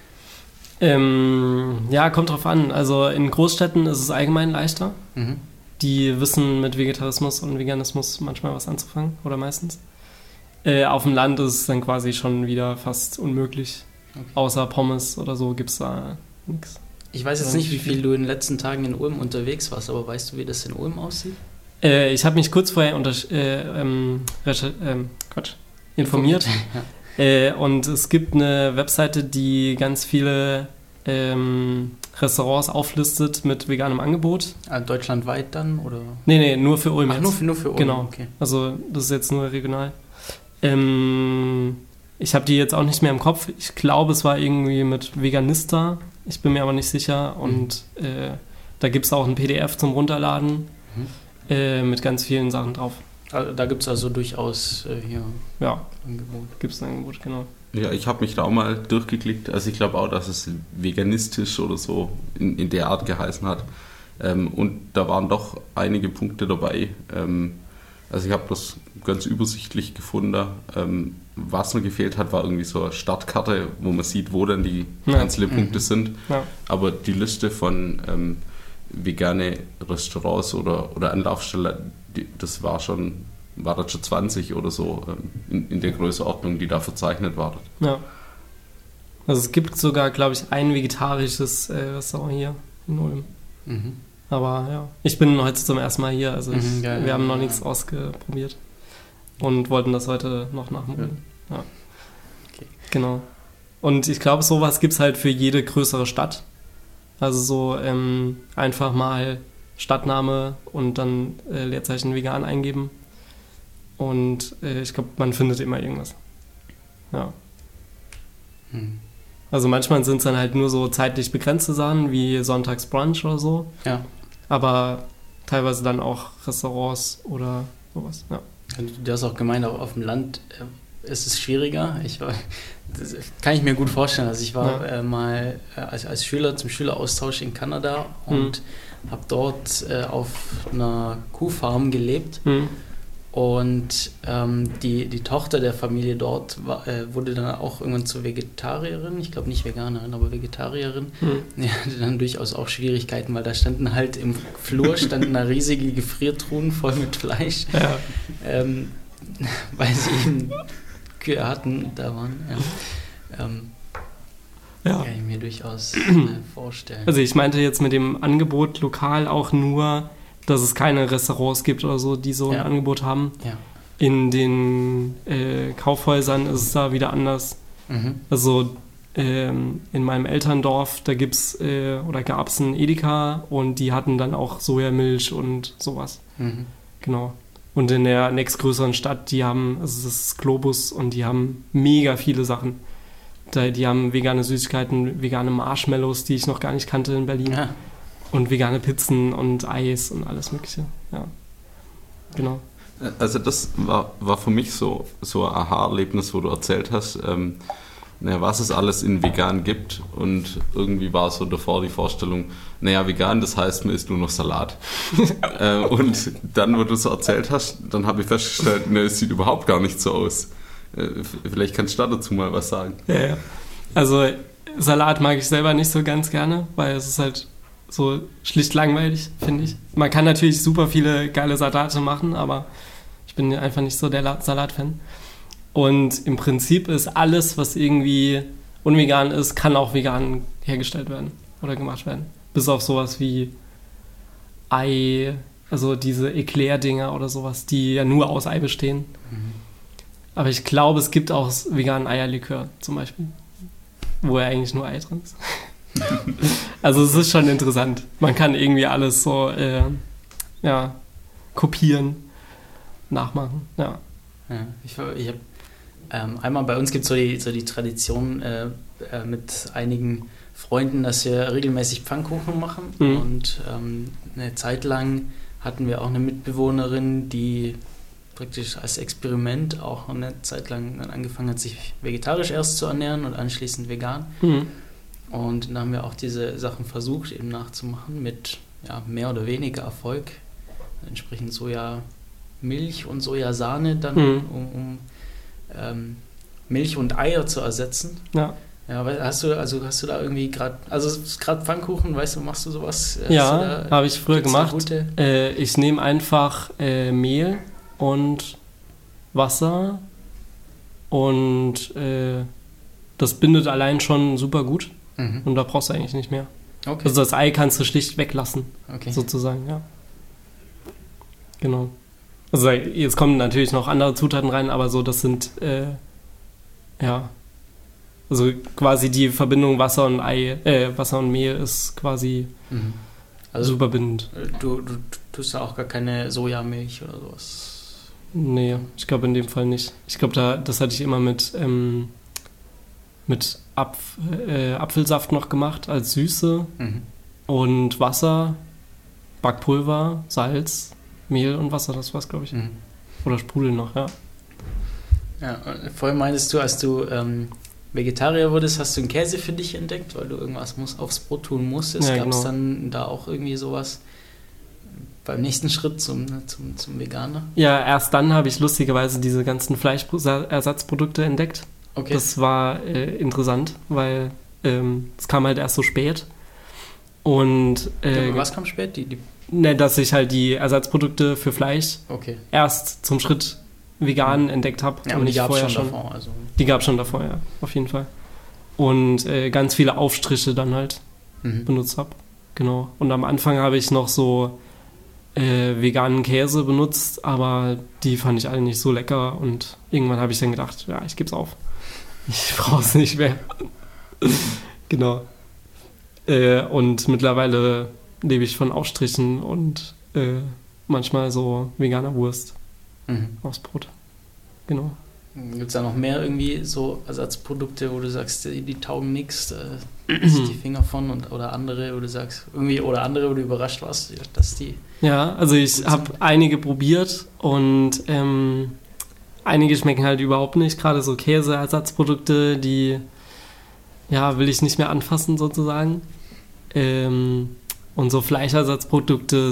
[SPEAKER 3] Ja, kommt drauf an. Also in Großstädten ist es allgemein leichter.
[SPEAKER 2] Mhm.
[SPEAKER 3] Die wissen mit Vegetarismus und Veganismus manchmal was anzufangen, oder meistens. Auf dem Land ist es dann quasi schon wieder fast unmöglich. Okay. Außer Pommes oder so gibt es da nichts.
[SPEAKER 2] Ich weiß jetzt nicht, wie viel du in den letzten Tagen in Ulm unterwegs warst, aber weißt du, wie das in Ulm aussieht?
[SPEAKER 3] Ich habe mich kurz vorher informiert. Ja. Und es gibt eine Webseite, die ganz viele Restaurants auflistet mit veganem Angebot.
[SPEAKER 2] Deutschlandweit dann? Oder?
[SPEAKER 3] Nee, nur für Ulm.
[SPEAKER 2] Ach, nur für Ulm,
[SPEAKER 3] genau.
[SPEAKER 2] Okay.
[SPEAKER 3] Also das ist jetzt nur regional. Ich habe die jetzt auch nicht mehr im Kopf. Ich glaube, es war irgendwie mit Veganista. Ich bin mir aber nicht sicher. Und da gibt es auch ein PDF zum Runterladen mit ganz vielen Sachen drauf.
[SPEAKER 2] Also, da gibt es also durchaus hier
[SPEAKER 3] Angebot. Gibt es ein Angebot, genau.
[SPEAKER 4] Ja, ich habe mich da auch mal durchgeklickt. Also ich glaube auch, dass es veganistisch oder so in der Art geheißen hat. Und da waren doch einige Punkte dabei. Also ich habe das ganz übersichtlich gefunden. Was mir gefehlt hat, war irgendwie so eine Startkarte, wo man sieht, wo dann die einzelnen Punkte sind. Ja. Aber die Liste von vegane Restaurants oder Anlaufstellen, das war das schon 20 oder so in der Größenordnung, die da verzeichnet war.
[SPEAKER 3] Ja. Also es gibt sogar, glaube ich, ein vegetarisches Restaurant hier in Ulm. Mhm. Aber ja, ich bin heute zum ersten Mal hier, also wir haben noch nichts ausprobiert und wollten das heute noch nachholen. Ja. Okay. Genau. Und ich glaube, sowas gibt es halt für jede größere Stadt. Also so einfach mal Stadtname und dann Leerzeichen vegan eingeben. Und ich glaube, man findet immer irgendwas. Ja. Also manchmal sind es dann halt nur so zeitlich begrenzte Sachen, wie Sonntagsbrunch oder so. Ja. Aber teilweise dann auch Restaurants oder sowas, ja.
[SPEAKER 2] Du hast auch gemeint, auf dem Land ist es schwieriger. Das kann ich mir gut vorstellen. Also ich war mal als Schüler zum Schüleraustausch in Kanada und habe dort auf einer Kuhfarm gelebt. Und die Tochter der Familie dort wurde dann auch irgendwann zur Vegetarierin. Ich glaube nicht Veganerin, aber Vegetarierin. Die hatte dann durchaus auch Schwierigkeiten, weil da standen halt im Flur da riesige Gefriertruhen voll mit Fleisch. Ja. Weil sie eben Kühe hatten, da waren. Kann ich mir durchaus vorstellen.
[SPEAKER 3] Also ich meinte jetzt mit dem Angebot lokal auch nur, dass es keine Restaurants gibt oder so, die so ein Angebot haben. Ja. In den Kaufhäusern ist es da wieder anders. Also in meinem Elterndorf, da gibt's oder gab es ein Edeka und die hatten dann auch Sojamilch und sowas. Genau. Und in der nächstgrößeren Stadt, das ist Globus und die haben mega viele Sachen. Die haben vegane Süßigkeiten, vegane Marshmallows, die ich noch gar nicht kannte in Berlin. Ja. Und vegane Pizzen und Eis und alles Mögliche. Ja, genau.
[SPEAKER 4] Also das war für mich so ein Aha-Erlebnis, wo du erzählt hast, was es alles in vegan gibt. Und irgendwie war so davor die Vorstellung, vegan, das heißt, man isst nur noch Salat. Und dann, wo du so erzählt hast, dann habe ich festgestellt, es sieht überhaupt gar nicht so aus. Vielleicht kannst du dazu mal was sagen.
[SPEAKER 3] Ja. Also Salat mag ich selber nicht so ganz gerne, weil es ist halt so schlicht langweilig, finde ich. Man kann natürlich super viele geile Salate machen, aber ich bin einfach nicht so der Salatfan. Und im Prinzip ist alles, was irgendwie unvegan ist, kann auch vegan hergestellt werden oder gemacht werden. Bis auf sowas wie Ei, also diese Eclair-Dinger oder sowas, die ja nur aus Ei bestehen. Aber ich glaube, es gibt auch veganen Eierlikör zum Beispiel, wo ja eigentlich nur Ei drin ist. Also es ist schon interessant. Man kann irgendwie alles so kopieren, nachmachen. Ja.
[SPEAKER 2] Ich habe einmal bei uns gibt es so die Tradition mit einigen Freunden, dass wir regelmäßig Pfannkuchen machen. Und eine Zeit lang hatten wir auch eine Mitbewohnerin, die praktisch als Experiment auch eine Zeit lang angefangen hat, sich vegetarisch erst zu ernähren und anschließend vegan. Und dann haben wir auch diese Sachen versucht, eben nachzumachen mit mehr oder weniger Erfolg. Entsprechend Sojamilch und Sojasahne dann, um Milch und Eier zu ersetzen.
[SPEAKER 3] Ja.
[SPEAKER 2] Ja, hast du da irgendwie gerade Pfannkuchen, weißt du, machst du sowas?
[SPEAKER 3] Ja, habe ich früher gemacht. Ich nehme einfach Mehl und Wasser und das bindet allein schon super gut und da brauchst du eigentlich nicht mehr. Okay. Also das Ei kannst du schlicht weglassen, sozusagen, ja. Genau. Also jetzt kommen natürlich noch andere Zutaten rein, aber so, das sind, also quasi die Verbindung Wasser und Mehl ist quasi super bindend.
[SPEAKER 2] Du tust da auch gar keine Sojamilch oder sowas?
[SPEAKER 3] Nee, ich glaube in dem Fall nicht. Ich glaube, das hatte ich immer mit Apfelsaft noch gemacht als Süße und Wasser, Backpulver, Salz, Mehl und Wasser, das war's, glaube ich. Oder Sprudel noch, ja.
[SPEAKER 2] Ja, vorhin meintest du, als du Vegetarier wurdest, hast du einen Käse für dich entdeckt, weil du irgendwas aufs Brot tun musstest.
[SPEAKER 3] Ja,
[SPEAKER 2] Gab es dann da auch irgendwie sowas beim nächsten Schritt zum Veganer? Ja,
[SPEAKER 3] erst dann habe ich lustigerweise diese ganzen Fleischersatzprodukte entdeckt. Okay. Das war interessant, weil es kam halt erst so spät. Und
[SPEAKER 2] was kam spät?
[SPEAKER 3] Dass ich halt die Ersatzprodukte für Fleisch erst zum Schritt vegan entdeckt habe.
[SPEAKER 2] Ja, und die gab es schon davor. Also.
[SPEAKER 3] Die gab es schon davor, ja, auf jeden Fall. Und ganz viele Aufstriche dann halt benutzt habe. Genau. Und am Anfang habe ich noch so veganen Käse benutzt, aber die fand ich alle nicht so lecker und irgendwann habe ich dann gedacht, ja, ich gebe es auf. Ich brauche es nicht mehr. Genau. Und mittlerweile lebe ich von Aufstrichen und manchmal so veganer Wurst aufs Brot. Genau.
[SPEAKER 2] Gibt es da noch mehr irgendwie so Ersatzprodukte, wo du sagst, die taugen nichts, die Finger von oder andere, wo du sagst, wo du überrascht warst, dass die...
[SPEAKER 3] Ja, also ich habe einige probiert und einige schmecken halt überhaupt nicht, gerade so Käseersatzprodukte, die will ich nicht mehr anfassen sozusagen. Und so Fleischersatzprodukte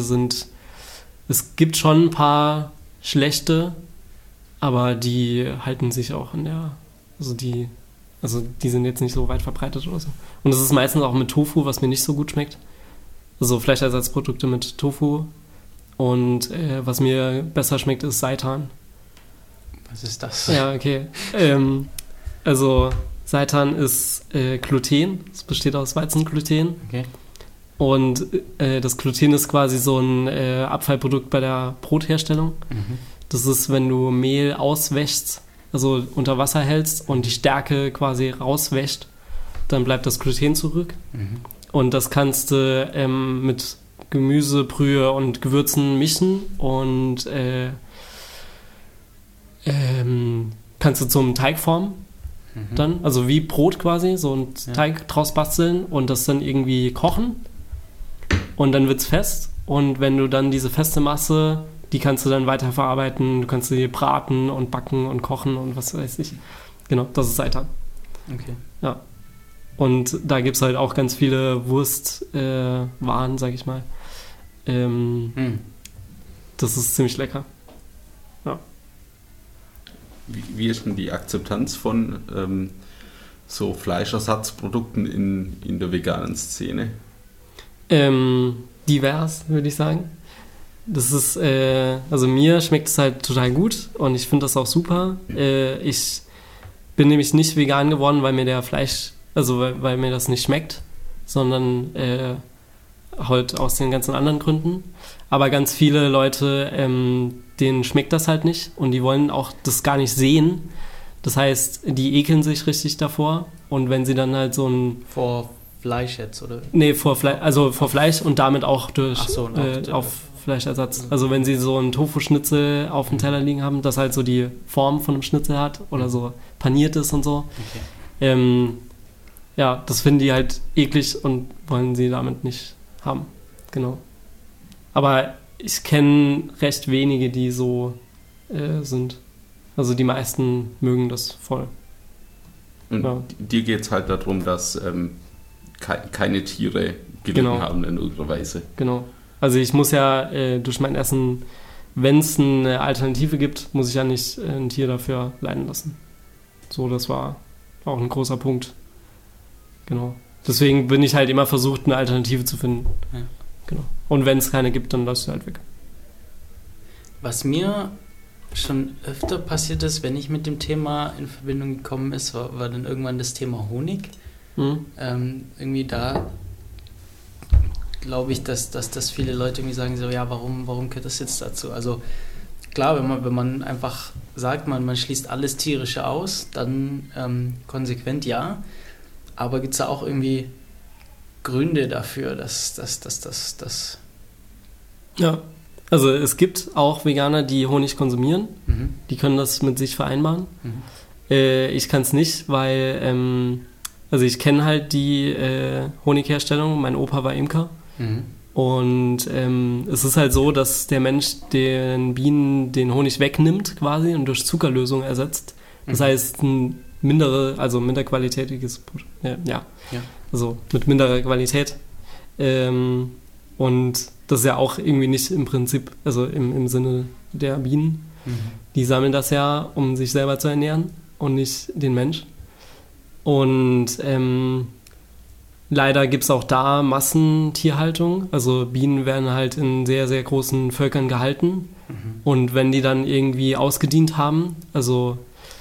[SPEAKER 3] es gibt schon ein paar schlechte, aber die halten sich auch die sind jetzt nicht so weit verbreitet oder so. Und das ist meistens auch mit Tofu, was mir nicht so gut schmeckt. Also Fleischersatzprodukte mit Tofu. Und was mir besser schmeckt, ist Seitan.
[SPEAKER 2] Was ist das?
[SPEAKER 3] Ja, okay. Also Seitan ist Gluten. Es besteht aus Weizengluten. Okay. Und das Gluten ist quasi so ein Abfallprodukt bei der Brotherstellung. Das ist, wenn du Mehl auswäschst, also unter Wasser hältst und die Stärke quasi rauswäscht, dann bleibt das Gluten zurück. Und das kannst du mit Gemüsebrühe und Gewürzen mischen und kannst du zum Teig formen. Dann, also wie Brot quasi, so einen Teig draus basteln und das dann irgendwie kochen. Und dann wird's fest. Und wenn du dann diese feste Masse, die kannst du dann weiterverarbeiten, du kannst sie braten und backen und kochen und was weiß ich. Genau, das ist Seitan.
[SPEAKER 2] Okay.
[SPEAKER 3] Ja. Und da gibt es halt auch ganz viele Wurstwaren, sag ich mal. Das ist ziemlich lecker. Ja.
[SPEAKER 4] Wie ist denn die Akzeptanz von so Fleischersatzprodukten in der veganen Szene?
[SPEAKER 3] Divers, würde ich sagen. Das ist, also mir schmeckt es halt total gut und ich finde das auch super. Ich bin nämlich nicht vegan geworden, weil mir weil mir das nicht schmeckt, sondern halt aus den ganzen anderen Gründen. Aber ganz viele Leute, denen schmeckt das halt nicht und die wollen auch das gar nicht sehen. Das heißt, die ekeln sich richtig davor und wenn sie dann halt so ein...
[SPEAKER 2] Vor Fleisch jetzt, oder?
[SPEAKER 3] Nee, vor Fleisch und damit auch auf Fleischersatz. Also wenn sie so einen Tofu-Schnitzel auf dem Teller liegen haben, das halt so die Form von einem Schnitzel hat oder so paniert ist und so. Okay. Ja, das finden die halt eklig und wollen sie damit nicht haben. Genau. Aber ich kenne recht wenige, die so sind. Also die meisten mögen das voll.
[SPEAKER 4] Und dir geht es halt darum, dass keine Tiere gelitten haben in irgendeiner Weise.
[SPEAKER 3] Genau. Also ich muss ja durch mein Essen, wenn es eine Alternative gibt, muss ich ja nicht ein Tier dafür leiden lassen. So, das war auch ein großer Punkt. Genau. Deswegen bin ich halt immer versucht, eine Alternative zu finden. Ja. Genau. Und wenn es keine gibt, dann lass ich halt weg.
[SPEAKER 2] Was mir schon öfter passiert ist, wenn ich mit dem Thema in Verbindung gekommen ist, war dann irgendwann das Thema Honig. Irgendwie da glaube ich, dass viele Leute irgendwie sagen so, ja, warum gehört das jetzt dazu? Also klar, wenn man einfach sagt, man schließt alles Tierische aus, dann konsequent ja. Aber gibt es da auch irgendwie Gründe dafür, dass
[SPEAKER 3] Ja, also es gibt auch Veganer, die Honig konsumieren. Die können das mit sich vereinbaren. Ich kann es nicht, weil also ich kenne halt die Honigherstellung. Mein Opa war Imker. Und es ist halt so, dass der Mensch den Bienen den Honig wegnimmt quasi und durch Zuckerlösung ersetzt. Das heißt, ein minderqualitätiges Produkt. Ja. Also mit minderer Qualität. Und das ist ja auch irgendwie nicht im Prinzip, also im Sinne der Bienen. Die sammeln das ja, um sich selber zu ernähren und nicht den Mensch. Und leider gibt es auch da Massentierhaltung. Also Bienen werden halt in sehr, sehr großen Völkern gehalten. Und wenn die dann irgendwie ausgedient haben, also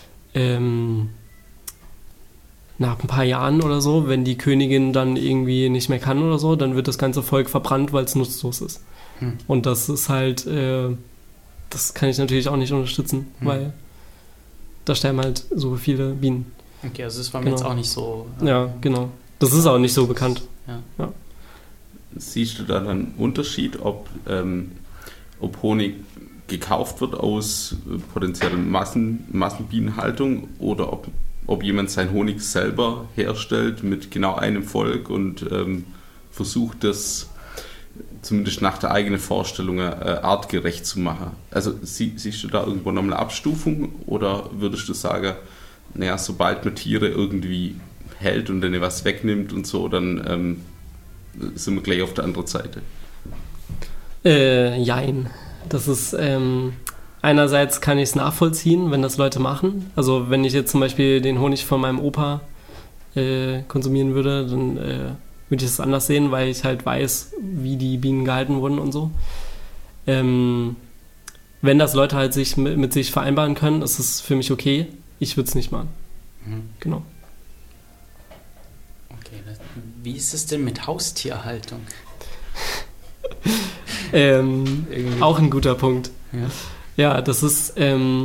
[SPEAKER 3] nach ein paar Jahren oder so, wenn die Königin dann irgendwie nicht mehr kann oder so, dann wird das ganze Volk verbrannt, weil es nutzlos ist. Und das ist halt, das kann ich natürlich auch nicht unterstützen, weil da sterben halt so viele Bienen.
[SPEAKER 2] Okay, also das war mir jetzt auch nicht so...
[SPEAKER 3] ja, genau. Das ist auch nicht so bekannt. Ja.
[SPEAKER 4] Siehst du da einen Unterschied, ob Honig gekauft wird aus potenzieller Massenbienenhaltung oder ob jemand seinen Honig selber herstellt mit genau einem Volk und versucht, das zumindest nach der eigenen Vorstellung artgerecht zu machen. Also siehst du da irgendwo noch eine Abstufung oder würdest du sagen, naja, sobald man Tiere irgendwie hält und denen was wegnimmt und so, dann sind wir gleich auf der anderen Seite?
[SPEAKER 3] Jein. Das ist, einerseits kann ich es nachvollziehen, wenn das Leute machen. Also wenn ich jetzt zum Beispiel den Honig von meinem Opa konsumieren würde, dann würde ich es anders sehen, weil ich halt weiß, wie die Bienen gehalten wurden und so. Wenn das Leute halt sich mit sich vereinbaren können, ist es für mich okay. Ich würde es nicht machen. Genau.
[SPEAKER 2] Okay, wie ist es denn mit Haustierhaltung?
[SPEAKER 3] Auch ein guter Punkt. Ja, das ist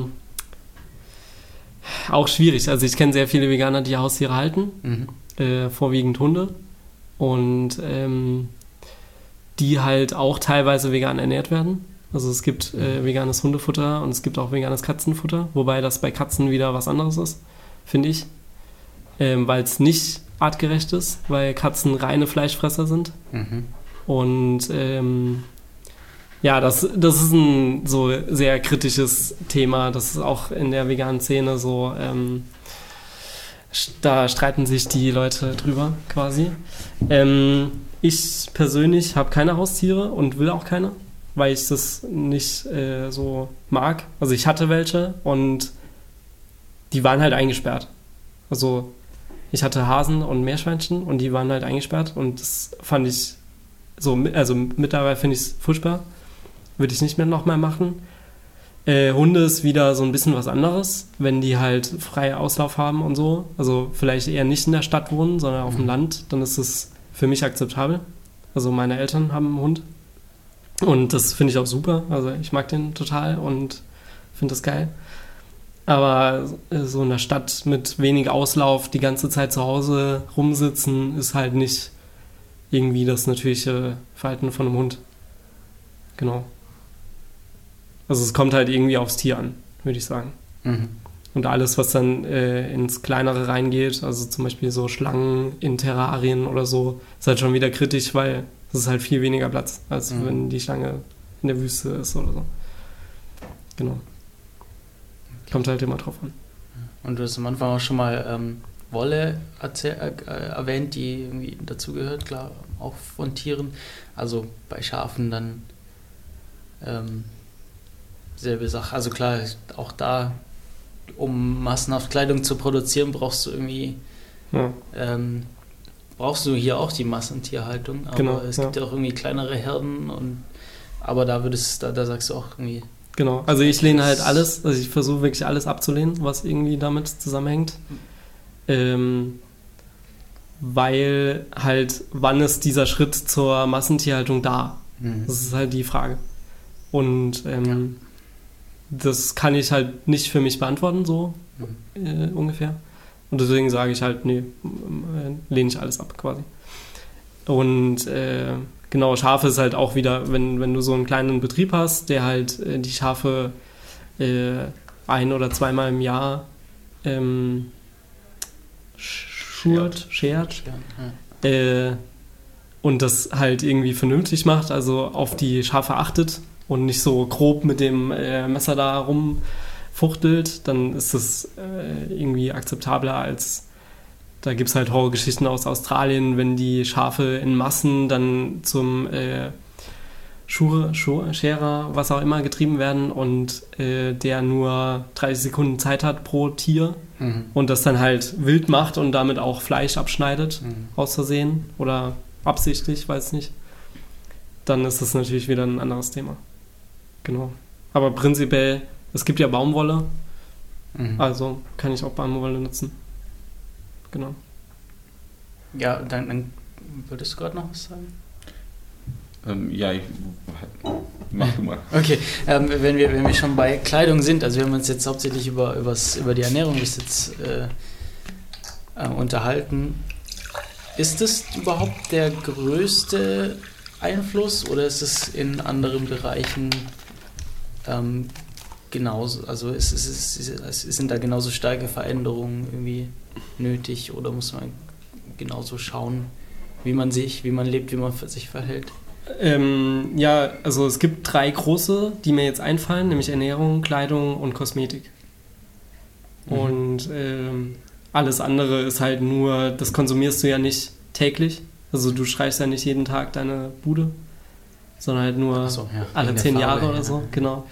[SPEAKER 3] auch schwierig. Also ich kenne sehr viele Veganer, die Haustiere halten, vorwiegend Hunde und die halt auch teilweise vegan ernährt werden. Also es gibt veganes Hundefutter und es gibt auch veganes Katzenfutter, wobei das bei Katzen wieder was anderes ist, finde ich, weil es nicht artgerecht ist, weil Katzen reine Fleischfresser sind. Und ja, das ist ein so sehr kritisches Thema. Das ist auch in der veganen Szene so, da streiten sich die Leute drüber quasi. Ich persönlich habe keine Haustiere und will auch keine, weil ich das nicht so mag. Also ich hatte welche und die waren halt eingesperrt. Also ich hatte Hasen und Meerschweinchen und die waren halt eingesperrt und das fand ich so, also mittlerweile finde ich es furchtbar. Würde ich nicht mehr nochmal machen. Hunde ist wieder so ein bisschen was anderes, wenn die halt freie Auslauf haben und so. Also vielleicht eher nicht in der Stadt wohnen, sondern auf dem Land. Dann ist es für mich akzeptabel. Also meine Eltern haben einen Hund. Und das finde ich auch super. Also ich mag den total und finde das geil. Aber so in der Stadt mit wenig Auslauf die ganze Zeit zu Hause rumsitzen, ist halt nicht irgendwie das natürliche Verhalten von einem Hund. Genau. Also es kommt halt irgendwie aufs Tier an, würde ich sagen. Und alles, was dann ins Kleinere reingeht, also zum Beispiel so Schlangen in Terrarien oder so, ist halt schon wieder kritisch, weil es ist halt viel weniger Platz, als wenn die Schlange in der Wüste ist oder so. Genau. Kommt halt immer drauf an.
[SPEAKER 2] Und du hast am Anfang auch schon mal Wolle erwähnt, die irgendwie dazugehört, klar. auch von Tieren. Also bei Schafen dann selbe Sache. Also klar, auch da, um massenhaft Kleidung zu produzieren, brauchst du irgendwie brauchst du hier auch die Massentierhaltung. Aber es gibt ja auch irgendwie kleinere Herden aber da sagst du auch irgendwie.
[SPEAKER 3] Genau, also ich lehne halt alles, also ich versuche wirklich alles abzulehnen, was irgendwie damit zusammenhängt. Weil halt, wann ist dieser Schritt zur Massentierhaltung da? Das ist halt die Frage. Und das kann ich halt nicht für mich beantworten, so ungefähr. Und deswegen sage ich halt, nee, lehne ich alles ab quasi. Und genau, Schafe ist halt auch wieder, wenn du so einen kleinen Betrieb hast, der halt die Schafe 1- oder zweimal im Jahr schert und das halt irgendwie vernünftig macht, also auf die Schafe achtet und nicht so grob mit dem Messer da rumfuchtelt, dann ist das irgendwie akzeptabler als. Da gibt es halt Horrorgeschichten aus Australien, wenn die Schafe in Massen dann zum Scherer, was auch immer, getrieben werden und der nur 30 Sekunden Zeit hat pro Tier und das dann halt wild macht und damit auch Fleisch abschneidet, aus Versehen oder absichtlich, weiß nicht, dann ist das natürlich wieder ein anderes Thema. Genau. Aber prinzipiell, es gibt ja Baumwolle, also kann ich auch Baumwolle nutzen. Genau.
[SPEAKER 2] Ja, dann würdest du gerade noch was sagen?
[SPEAKER 4] Mach du mal.
[SPEAKER 2] Okay, wenn wir schon bei Kleidung sind, also wir haben uns jetzt hauptsächlich über die Ernährung bis jetzt unterhalten. Ist das überhaupt der größte Einfluss oder ist es in anderen Bereichen genauso? Also sind da genauso starke Veränderungen irgendwie nötig oder muss man genauso schauen, wie man lebt, wie man sich verhält?
[SPEAKER 3] Ja, also es gibt 3 große, die mir jetzt einfallen, nämlich Ernährung, Kleidung und Kosmetik. Und alles andere ist halt nur, das konsumierst du ja nicht täglich. Also du streichst ja nicht jeden Tag deine Bude, sondern halt nur alle 10 Jahre oder so. Genau.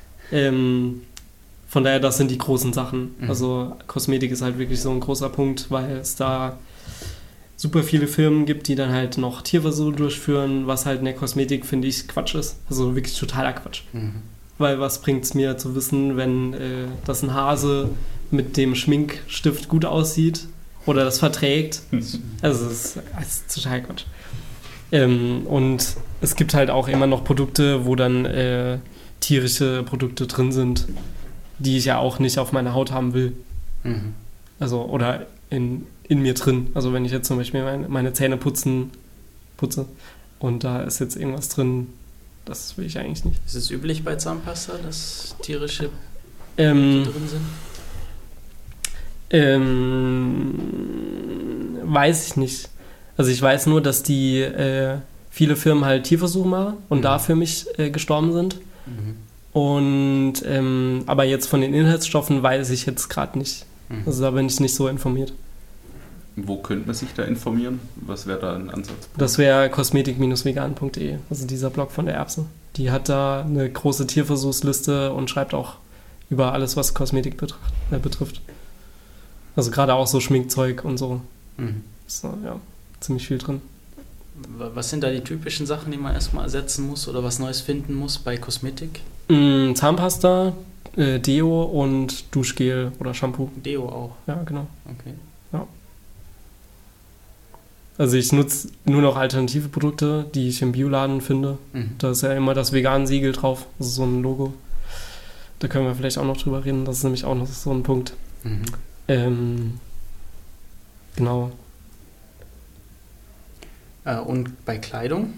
[SPEAKER 3] Von daher, das sind die großen Sachen. Also Kosmetik ist halt wirklich so ein großer Punkt, weil es da super viele Firmen gibt, die dann halt noch Tierversuche durchführen, was halt in der Kosmetik, finde ich, Quatsch ist. Also wirklich totaler Quatsch. Weil was bringt es mir zu wissen, wenn das ein Hase mit dem Schminkstift gut aussieht oder das verträgt? Also es ist total Quatsch. Und es gibt halt auch immer noch Produkte, wo dann tierische Produkte drin sind, die ich ja auch nicht auf meiner Haut haben will. Also, oder in mir drin. Also wenn ich jetzt zum Beispiel meine Zähne putze und da ist jetzt irgendwas drin, das will ich eigentlich nicht.
[SPEAKER 2] Ist es üblich bei Zahnpasta, dass tierische Produkte drin sind?
[SPEAKER 3] Weiß ich nicht. Also ich weiß nur, dass die viele Firmen halt Tierversuche machen und da für mich gestorben sind. Und aber jetzt von den Inhaltsstoffen weiß ich jetzt gerade nicht. Also da bin ich nicht so informiert.
[SPEAKER 4] Wo könnte man sich da informieren? Was wäre da ein Ansatz?
[SPEAKER 3] Das wäre kosmetik-vegan.de, also dieser Blog von der Erbse. Die hat da eine große Tierversuchsliste und schreibt auch über alles, was Kosmetik betrifft. Also gerade auch so Schminkzeug und so. Ist ja ziemlich viel drin.
[SPEAKER 2] Was sind da die typischen Sachen, die man erstmal ersetzen muss oder was Neues finden muss bei Kosmetik?
[SPEAKER 3] Zahnpasta, Deo und Duschgel oder Shampoo.
[SPEAKER 2] Deo auch?
[SPEAKER 3] Ja, genau.
[SPEAKER 2] Okay.
[SPEAKER 3] Ja. Also ich nutze nur noch alternative Produkte, die ich im Bioladen finde. Da ist ja immer das Vegan-Siegel drauf, also so ein Logo. Da können wir vielleicht auch noch drüber reden, das ist nämlich auch noch so ein Punkt. Genau.
[SPEAKER 2] Und bei Kleidung?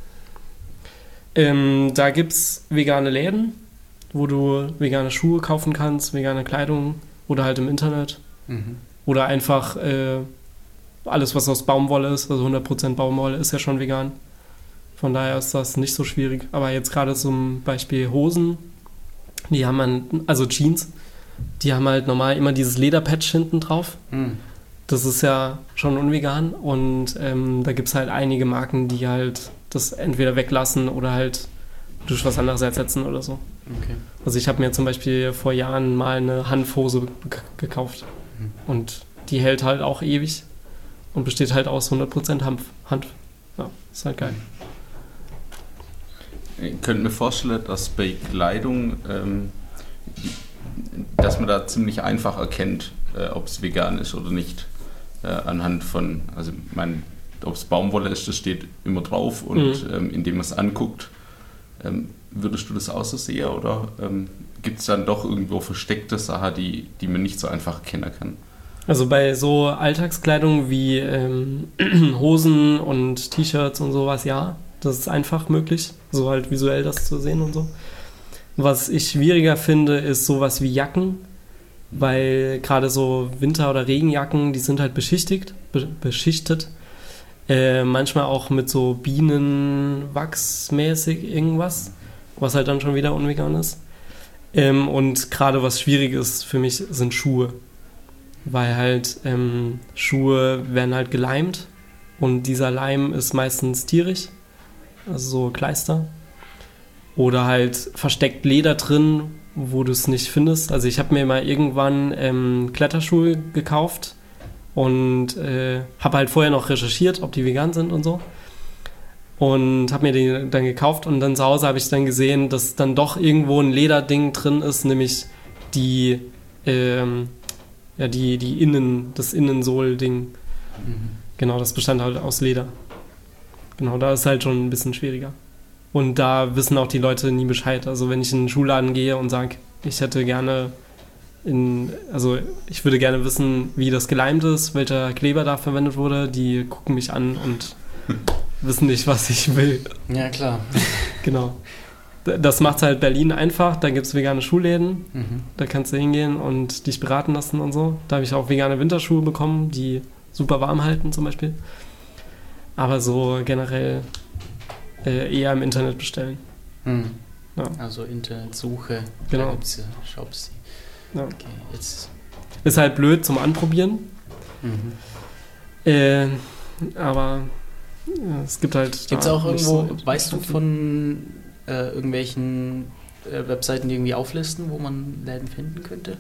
[SPEAKER 3] Da gibt es vegane Läden, wo du vegane Schuhe kaufen kannst, vegane Kleidung oder halt im Internet. Oder einfach alles, was aus Baumwolle ist, also 100% Baumwolle ist ja schon vegan. Von daher ist das nicht so schwierig. Aber jetzt gerade zum Beispiel Hosen, die haben also Jeans, die haben halt normal immer dieses Lederpatch hinten drauf. das ist ja schon unvegan und da gibt es halt einige Marken, die halt das entweder weglassen oder halt durch was anderes ersetzen oder so.
[SPEAKER 2] Okay.
[SPEAKER 3] Also ich habe mir zum Beispiel vor Jahren mal eine Hanfhose gekauft und die hält halt auch ewig und besteht halt aus 100% Hanf. Ja, ist halt geil.
[SPEAKER 4] Ich könnte mir vorstellen, dass bei Kleidung, dass man da ziemlich einfach erkennt, ob es vegan ist oder nicht. Anhand von, also ich meine, ob es Baumwolle ist, das steht immer drauf und indem man es anguckt, würdest du das auch so sehen oder gibt es dann doch irgendwo versteckte Sachen, die man nicht so einfach erkennen kann?
[SPEAKER 3] Also bei so Alltagskleidung wie Hosen und T-Shirts und sowas, ja, das ist einfach möglich, so halt visuell das zu sehen und so. Was ich schwieriger finde, ist sowas wie Jacken, weil gerade so Winter- oder Regenjacken, die sind halt beschichtet, manchmal auch mit so Bienenwachsmäßig irgendwas, was halt dann schon wieder unvegan ist. Und gerade was schwierig ist für mich sind Schuhe, weil halt Schuhe werden halt geleimt und dieser Leim ist meistens tierisch, also so Kleister. Oder halt versteckt Leder drin, wo du es nicht findest. Also ich habe mir mal irgendwann Kletterschuhe gekauft und habe halt vorher noch recherchiert, ob die vegan sind und so. Und habe mir die dann gekauft und dann zu Hause habe ich dann gesehen, dass dann doch irgendwo ein Lederding drin ist, nämlich das Innensohl-Ding. Genau, das bestand halt aus Leder. Genau, da ist halt schon ein bisschen schwieriger. Und da wissen auch die Leute nie Bescheid. Also wenn ich in einen Schuhladen gehe und sage, ich würde gerne wissen, wie das geleimt ist, welcher Kleber da verwendet wurde, die gucken mich an und wissen nicht, was ich will.
[SPEAKER 2] Ja, klar.
[SPEAKER 3] Genau. Das macht halt Berlin einfach. Da gibt es vegane Schuhläden. Da kannst du hingehen und dich beraten lassen und so. Da habe ich auch vegane Winterschuhe bekommen, die super warm halten zum Beispiel. Aber so generell eher im Internet bestellen. Ja.
[SPEAKER 2] Also Internetsuche,
[SPEAKER 3] genau.
[SPEAKER 2] Da gibt es ja Shops.
[SPEAKER 3] Ja.
[SPEAKER 2] Okay, jetzt.
[SPEAKER 3] Ist halt blöd zum Anprobieren. Aber es gibt halt...
[SPEAKER 2] Gibt es auch irgendwo, weißt du von irgendwelchen Webseiten, die irgendwie auflisten, wo man Läden finden könnte?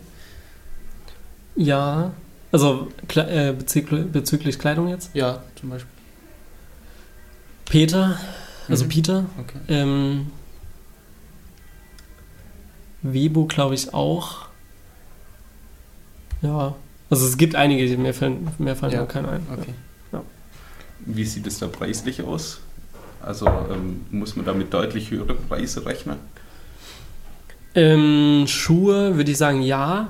[SPEAKER 3] Ja, also bezüglich Kleidung jetzt?
[SPEAKER 2] Ja, zum Beispiel.
[SPEAKER 3] Peter,
[SPEAKER 2] Okay.
[SPEAKER 3] Weibo glaube ich auch. Ja, also es gibt einige, mir fallen ja keine ein.
[SPEAKER 2] Okay.
[SPEAKER 3] Ja.
[SPEAKER 4] Wie sieht es da preislich aus? Also muss man da mit deutlich höheren Preisen rechnen?
[SPEAKER 3] Schuhe würde ich sagen ja.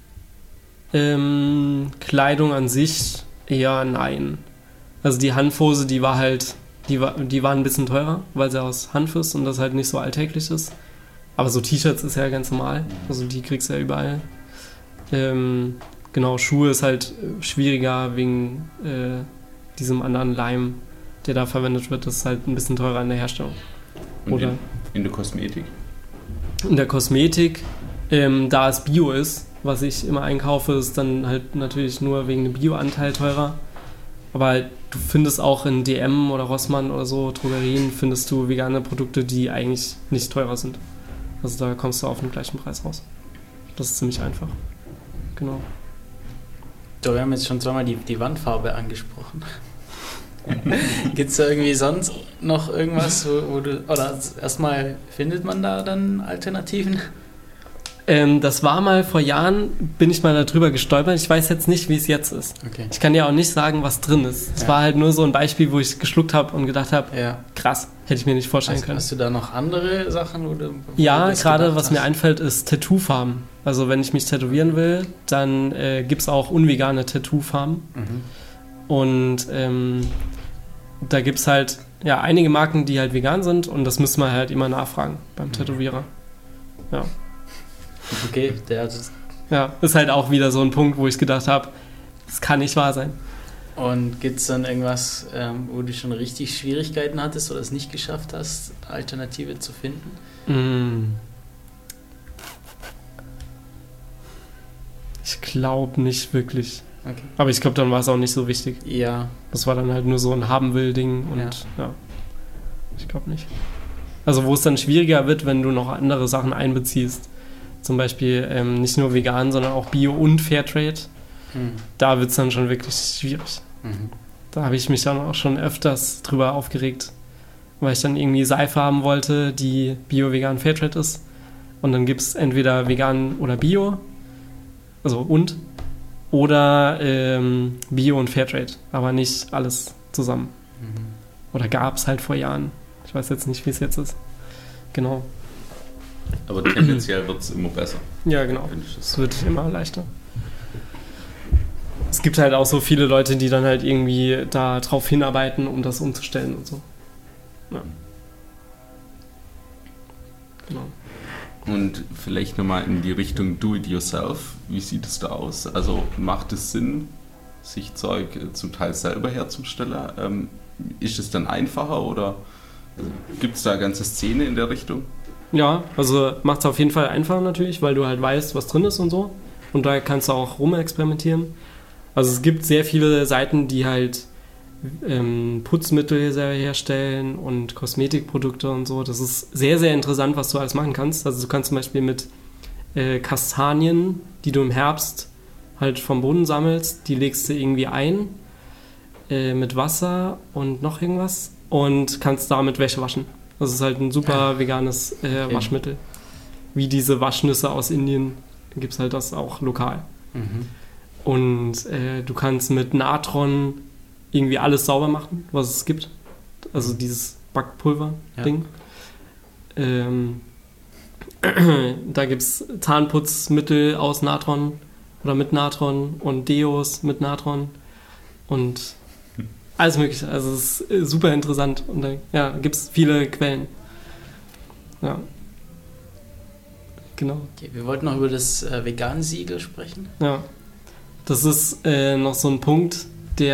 [SPEAKER 3] Kleidung an sich eher nein. Also die Hanfhose, die war ein bisschen teurer, weil sie aus Hanf ist und das halt nicht so alltäglich ist. Aber so T-Shirts ist ja ganz normal. Also die kriegst du ja überall. Genau, Schuhe ist halt schwieriger wegen diesem anderen Leim, der da verwendet wird. Das ist halt ein bisschen teurer in der Herstellung.
[SPEAKER 4] Und
[SPEAKER 3] Oder
[SPEAKER 4] in der Kosmetik?
[SPEAKER 3] In der Kosmetik, da es Bio ist, was ich immer einkaufe, ist dann halt natürlich nur wegen dem Bio-Anteil teurer. Aber halt, du findest auch in DM oder Rossmann oder so, Drogerien, findest du vegane Produkte, die eigentlich nicht teurer sind. Also da kommst du auf den gleichen Preis raus. Das ist ziemlich einfach. Genau.
[SPEAKER 2] So, wir haben jetzt schon zweimal die Wandfarbe angesprochen. Gibt es da irgendwie sonst noch irgendwas, wo du, oder erstmal findet man da dann Alternativen?
[SPEAKER 3] Das war mal vor Jahren, bin ich mal darüber gestolpert. Ich weiß jetzt nicht, wie es jetzt ist.
[SPEAKER 2] Okay.
[SPEAKER 3] Ich kann ja auch nicht sagen, was drin ist. Es war halt nur so ein Beispiel, wo ich geschluckt habe und gedacht habe,
[SPEAKER 2] Ja.
[SPEAKER 3] Krass, hätte ich mir nicht vorstellen können.
[SPEAKER 2] Hast du da noch andere Sachen?
[SPEAKER 3] Ja, gerade was mir einfällt, ist Tattoo-Farben. Also wenn ich mich tätowieren will, dann gibt es auch unvegane Tattoo-Farben. Und da gibt es halt einige Marken, die halt vegan sind und das müssen wir halt immer nachfragen beim Tätowierer. Ja.
[SPEAKER 2] Okay,
[SPEAKER 3] ist halt auch wieder so ein Punkt, wo ich gedacht habe, das kann nicht wahr sein.
[SPEAKER 2] Und gibt es dann irgendwas, wo du schon richtig Schwierigkeiten hattest oder es nicht geschafft hast, Alternative zu finden?
[SPEAKER 3] Ich glaube nicht wirklich.
[SPEAKER 2] Okay.
[SPEAKER 3] Aber ich glaube, dann war es auch nicht so wichtig.
[SPEAKER 2] Ja.
[SPEAKER 3] Das war dann halt nur so ein Haben-will-Ding und ja. Ich glaube nicht. Also wo es dann schwieriger wird, wenn du noch andere Sachen einbeziehst. Zum Beispiel nicht nur vegan, sondern auch Bio und Fairtrade. Da wird es dann schon wirklich schwierig. Da habe ich mich dann auch schon öfters drüber aufgeregt, weil ich dann irgendwie Seife haben wollte, die Bio, Vegan, Fairtrade ist. Und dann gibt es entweder vegan oder Bio, also oder Bio und Fairtrade, aber nicht alles zusammen. Oder gab es halt vor Jahren. Ich weiß jetzt nicht, wie es jetzt ist. Genau.
[SPEAKER 4] Aber tendenziell wird es immer besser.
[SPEAKER 3] Ja, genau. Es wird immer leichter. Es gibt halt auch so viele Leute, die dann halt irgendwie da drauf hinarbeiten, um das umzustellen und so. Ja. Genau.
[SPEAKER 4] Und vielleicht nochmal in die Richtung Do-it-yourself. Wie sieht es da aus? Also macht es Sinn, sich Zeug zum Teil selber herzustellen? Ist es dann einfacher oder gibt es da eine ganze Szene in der Richtung?
[SPEAKER 3] Ja, also macht es auf jeden Fall einfacher natürlich, weil du halt weißt, was drin ist und so. Und da kannst du auch rumexperimentieren. Also es gibt sehr viele Seiten, die halt Putzmittel herstellen und Kosmetikprodukte und so. Das ist sehr, sehr interessant, was du alles machen kannst. Also du kannst zum Beispiel mit Kastanien, die du im Herbst halt vom Boden sammelst, die legst du irgendwie ein mit Wasser und noch irgendwas und kannst damit Wäsche waschen. Das ist halt ein super veganes Waschmittel. Wie diese Waschnüsse aus Indien gibt es halt das auch lokal. Und du kannst mit Natron irgendwie alles sauber machen, was es gibt. Also dieses Backpulver-Ding. Da gibt es Zahnputzmittel aus Natron oder mit Natron und Deos mit Natron und alles mögliche. Also es ist super interessant und da gibt es viele Quellen. Ja. Genau.
[SPEAKER 2] Okay, wir wollten noch über das Vegan-Siegel sprechen.
[SPEAKER 3] Ja. Das ist noch so ein Punkt,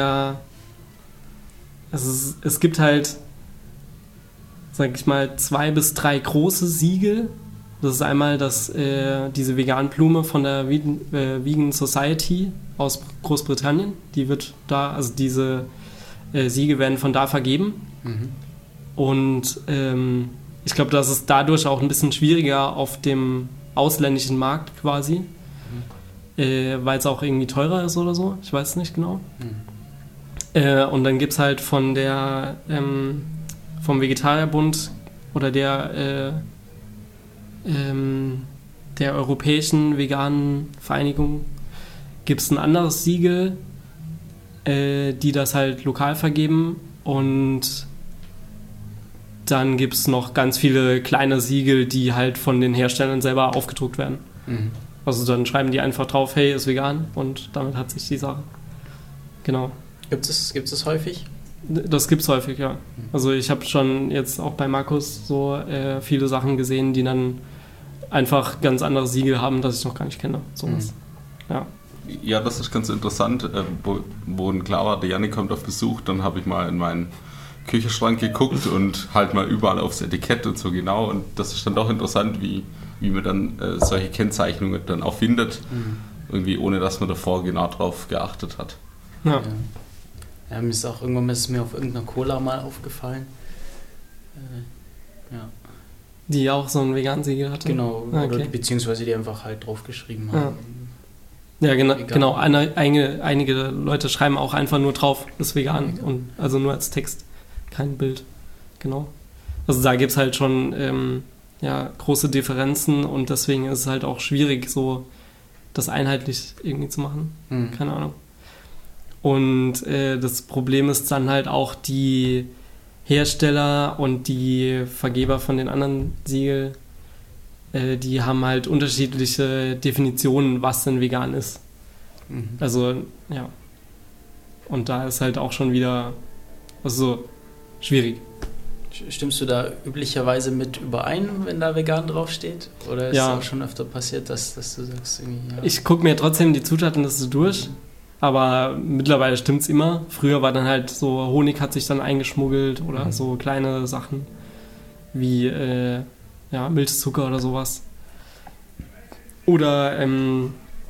[SPEAKER 3] es gibt halt, sag ich mal, 2 bis 3 große Siegel. Das ist einmal diese Vegan-Blume von der Vegan Society aus Großbritannien. Die wird da, also diese Siegel werden von da vergeben. Und ich glaube, das ist dadurch auch ein bisschen schwieriger auf dem ausländischen Markt quasi. Weil es auch irgendwie teurer ist oder so. Ich weiß es nicht genau. Und dann gibt es halt vom Vegetarierbund oder der Europäischen Veganen Vereinigung gibt es ein anderes Siegel, die das halt lokal vergeben. Und dann gibt es noch ganz viele kleine Siegel, die halt von den Herstellern selber aufgedruckt werden. Also dann schreiben die einfach drauf, hey, ist vegan und damit hat sich die Sache. Genau.
[SPEAKER 2] Gibt es häufig?
[SPEAKER 3] Das gibt's häufig, ja. Also ich habe schon jetzt auch bei Markus so viele Sachen gesehen, die dann einfach ganz andere Siegel haben, das ich noch gar nicht kenne. Sowas. Ja.
[SPEAKER 4] Ja, das ist ganz interessant. Wo ein klar war, der Jannik kommt auf Besuch, dann habe ich mal in meinen Küchenschrank geguckt und halt mal überall aufs Etikett und so genau. Und das ist dann doch interessant, wie man dann solche Kennzeichnungen dann auch findet, irgendwie ohne dass man davor genau drauf geachtet hat.
[SPEAKER 3] Ja.
[SPEAKER 2] Ja, mir ist auch irgendwann auf irgendeiner Cola mal aufgefallen.
[SPEAKER 3] Die auch so ein Vegan-Siegel hatte?
[SPEAKER 2] Genau,
[SPEAKER 3] okay.
[SPEAKER 2] Oder beziehungsweise die einfach halt draufgeschrieben haben.
[SPEAKER 3] Ja, genau. Einige Leute schreiben auch einfach nur drauf, ist vegan, und also nur als Text, kein Bild. Genau. Also da gibt es halt schon große Differenzen und deswegen ist es halt auch schwierig, so das einheitlich irgendwie zu machen. Keine Ahnung. Und das Problem ist dann halt auch, die Hersteller und die Vergeber von den anderen Siegel, die haben halt unterschiedliche Definitionen, was denn vegan ist. Also, ja. Und da ist halt auch schon wieder schwierig.
[SPEAKER 2] Stimmst du da üblicherweise mit überein, wenn da vegan draufsteht? Oder ist es auch schon öfter passiert, dass du sagst, irgendwie, ja.
[SPEAKER 3] Ich gucke mir trotzdem die Zutatenliste durch, aber mittlerweile stimmt's immer. Früher war dann halt so, Honig hat sich dann eingeschmuggelt oder so kleine Sachen wie Milchzucker oder sowas. Oder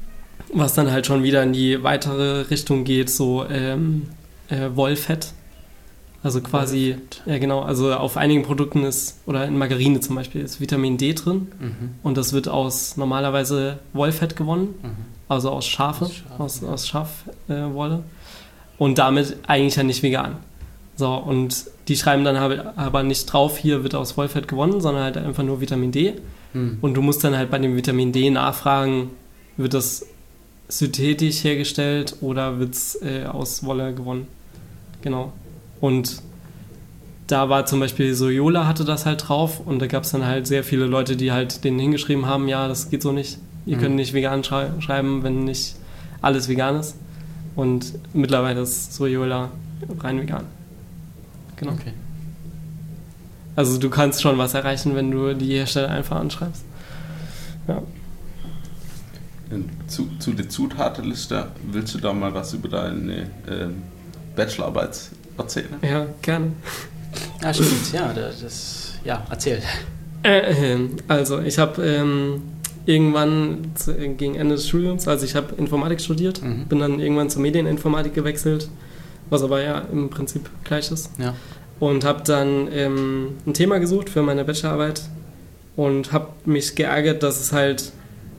[SPEAKER 3] Was dann halt schon wieder in die weitere Richtung geht, so Wollfett. Also quasi, ja genau, also auf einigen Produkten ist, oder in Margarine zum Beispiel, ist Vitamin D drin. Und das wird aus normalerweise Wollfett gewonnen, also aus Schafe, aus Schafwolle. Und damit eigentlich ja nicht vegan. So, und die schreiben dann aber nicht drauf, hier wird aus Wollfett gewonnen, sondern halt einfach nur Vitamin D. Und du musst dann halt bei dem Vitamin D nachfragen, wird das synthetisch hergestellt oder wird es aus Wolle gewonnen? Genau. Und da war zum Beispiel Sojola hatte das halt drauf und da gab es dann halt sehr viele Leute, die halt denen hingeschrieben haben, ja, das geht so nicht. Ihr könnt nicht vegan schreiben, wenn nicht alles vegan ist. Und mittlerweile ist Sojola rein vegan. Genau.
[SPEAKER 2] Okay.
[SPEAKER 3] Also du kannst schon was erreichen, wenn du die Hersteller einfach anschreibst. Ja.
[SPEAKER 4] Zu der Zutatenliste, willst du da mal was über deine Bachelorarbeit erzählen?
[SPEAKER 3] Ja, gerne.
[SPEAKER 2] Ah, stimmt, ja, erzähl.
[SPEAKER 3] Also, ich habe irgendwann gegen Ende des Studiums, also ich habe Informatik studiert, bin dann irgendwann zur Medieninformatik gewechselt, was aber ja im Prinzip gleich ist. Ja. Und habe dann ein Thema gesucht für meine Bachelorarbeit und habe mich geärgert, dass es halt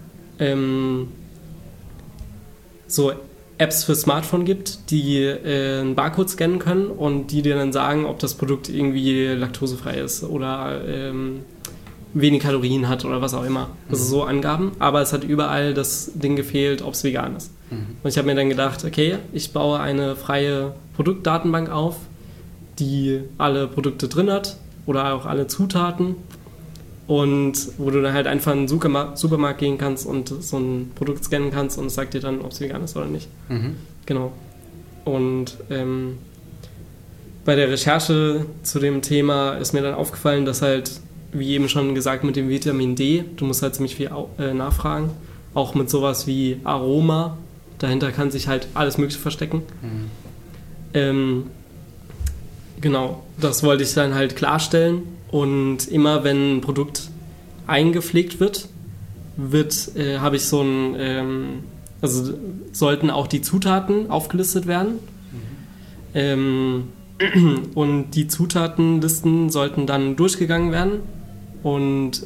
[SPEAKER 3] so Apps für Smartphone gibt, die einen Barcode scannen können und die dir dann sagen, ob das Produkt irgendwie laktosefrei ist oder wenig Kalorien hat oder was auch immer. Also so Angaben, aber es hat überall das Ding gefehlt, ob es vegan ist. Und ich habe mir dann gedacht, okay, ich baue eine freie Produktdatenbank auf, die alle Produkte drin hat oder auch alle Zutaten und wo du dann halt einfach in den Supermarkt gehen kannst und so ein Produkt scannen kannst und es sagt dir dann, ob es vegan ist oder nicht. Genau. Und bei der Recherche zu dem Thema ist mir dann aufgefallen, dass halt, wie eben schon gesagt, mit dem Vitamin D, du musst halt ziemlich viel nachfragen, auch mit sowas wie Aroma, dahinter kann sich halt alles Mögliche verstecken. Genau, das wollte ich dann halt klarstellen. Und immer wenn ein Produkt eingepflegt wird, habe ich so ein, also sollten auch die Zutaten aufgelistet werden. Und die Zutatenlisten sollten dann durchgegangen werden und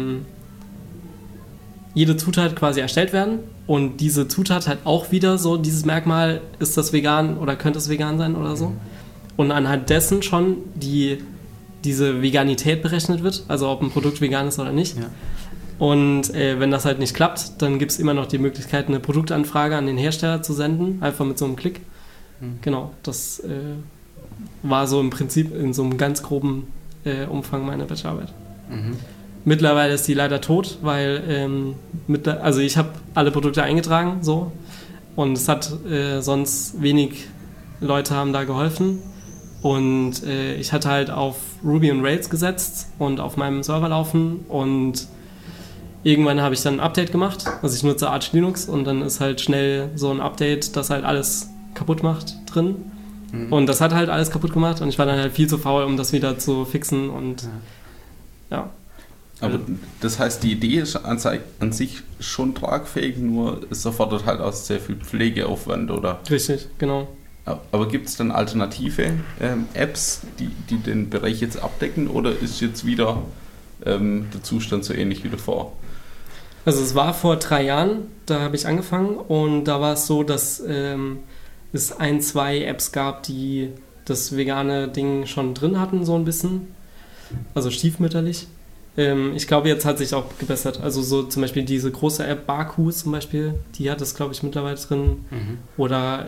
[SPEAKER 3] jede Zutat quasi erstellt werden. Und diese Zutat hat auch wieder so dieses Merkmal, ist das vegan oder könnte es vegan sein oder so. Und anhand dessen schon diese Veganität berechnet wird, also ob ein Produkt vegan ist oder nicht. Ja. Und wenn das halt nicht klappt, dann gibt es immer noch die Möglichkeit, eine Produktanfrage an den Hersteller zu senden, einfach mit so einem Klick. Genau, das war so im Prinzip in so einem ganz groben Umfang meine Bachelorarbeit. Mittlerweile ist die leider tot, weil also ich habe alle Produkte eingetragen, so, und es hat sonst wenig Leute haben da geholfen. Und ich hatte halt auf Ruby on Rails gesetzt und auf meinem Server laufen und irgendwann habe ich dann ein Update gemacht. Also ich nutze Arch Linux und dann ist halt schnell so ein Update, das halt alles kaputt macht drin. Und das hat halt alles kaputt gemacht und ich war dann halt viel zu faul, um das wieder zu fixen und ja.
[SPEAKER 4] Aber das heißt, die Idee ist an sich schon tragfähig, nur es erfordert halt auch sehr viel Pflegeaufwand, oder?
[SPEAKER 3] Richtig, genau.
[SPEAKER 4] Aber gibt es dann alternative Apps, die den Bereich jetzt abdecken, oder ist jetzt wieder der Zustand so ähnlich wie davor?
[SPEAKER 3] Also es war vor 3 Jahren, da habe ich angefangen und da war es so, dass es 2 Apps gab, die das vegane Ding schon drin hatten, so ein bisschen, also stiefmütterlich. Ich glaube, jetzt hat sich auch gebessert. Also so zum Beispiel diese große App Baku zum Beispiel, die hat das, glaube ich, mittlerweile drin. Oder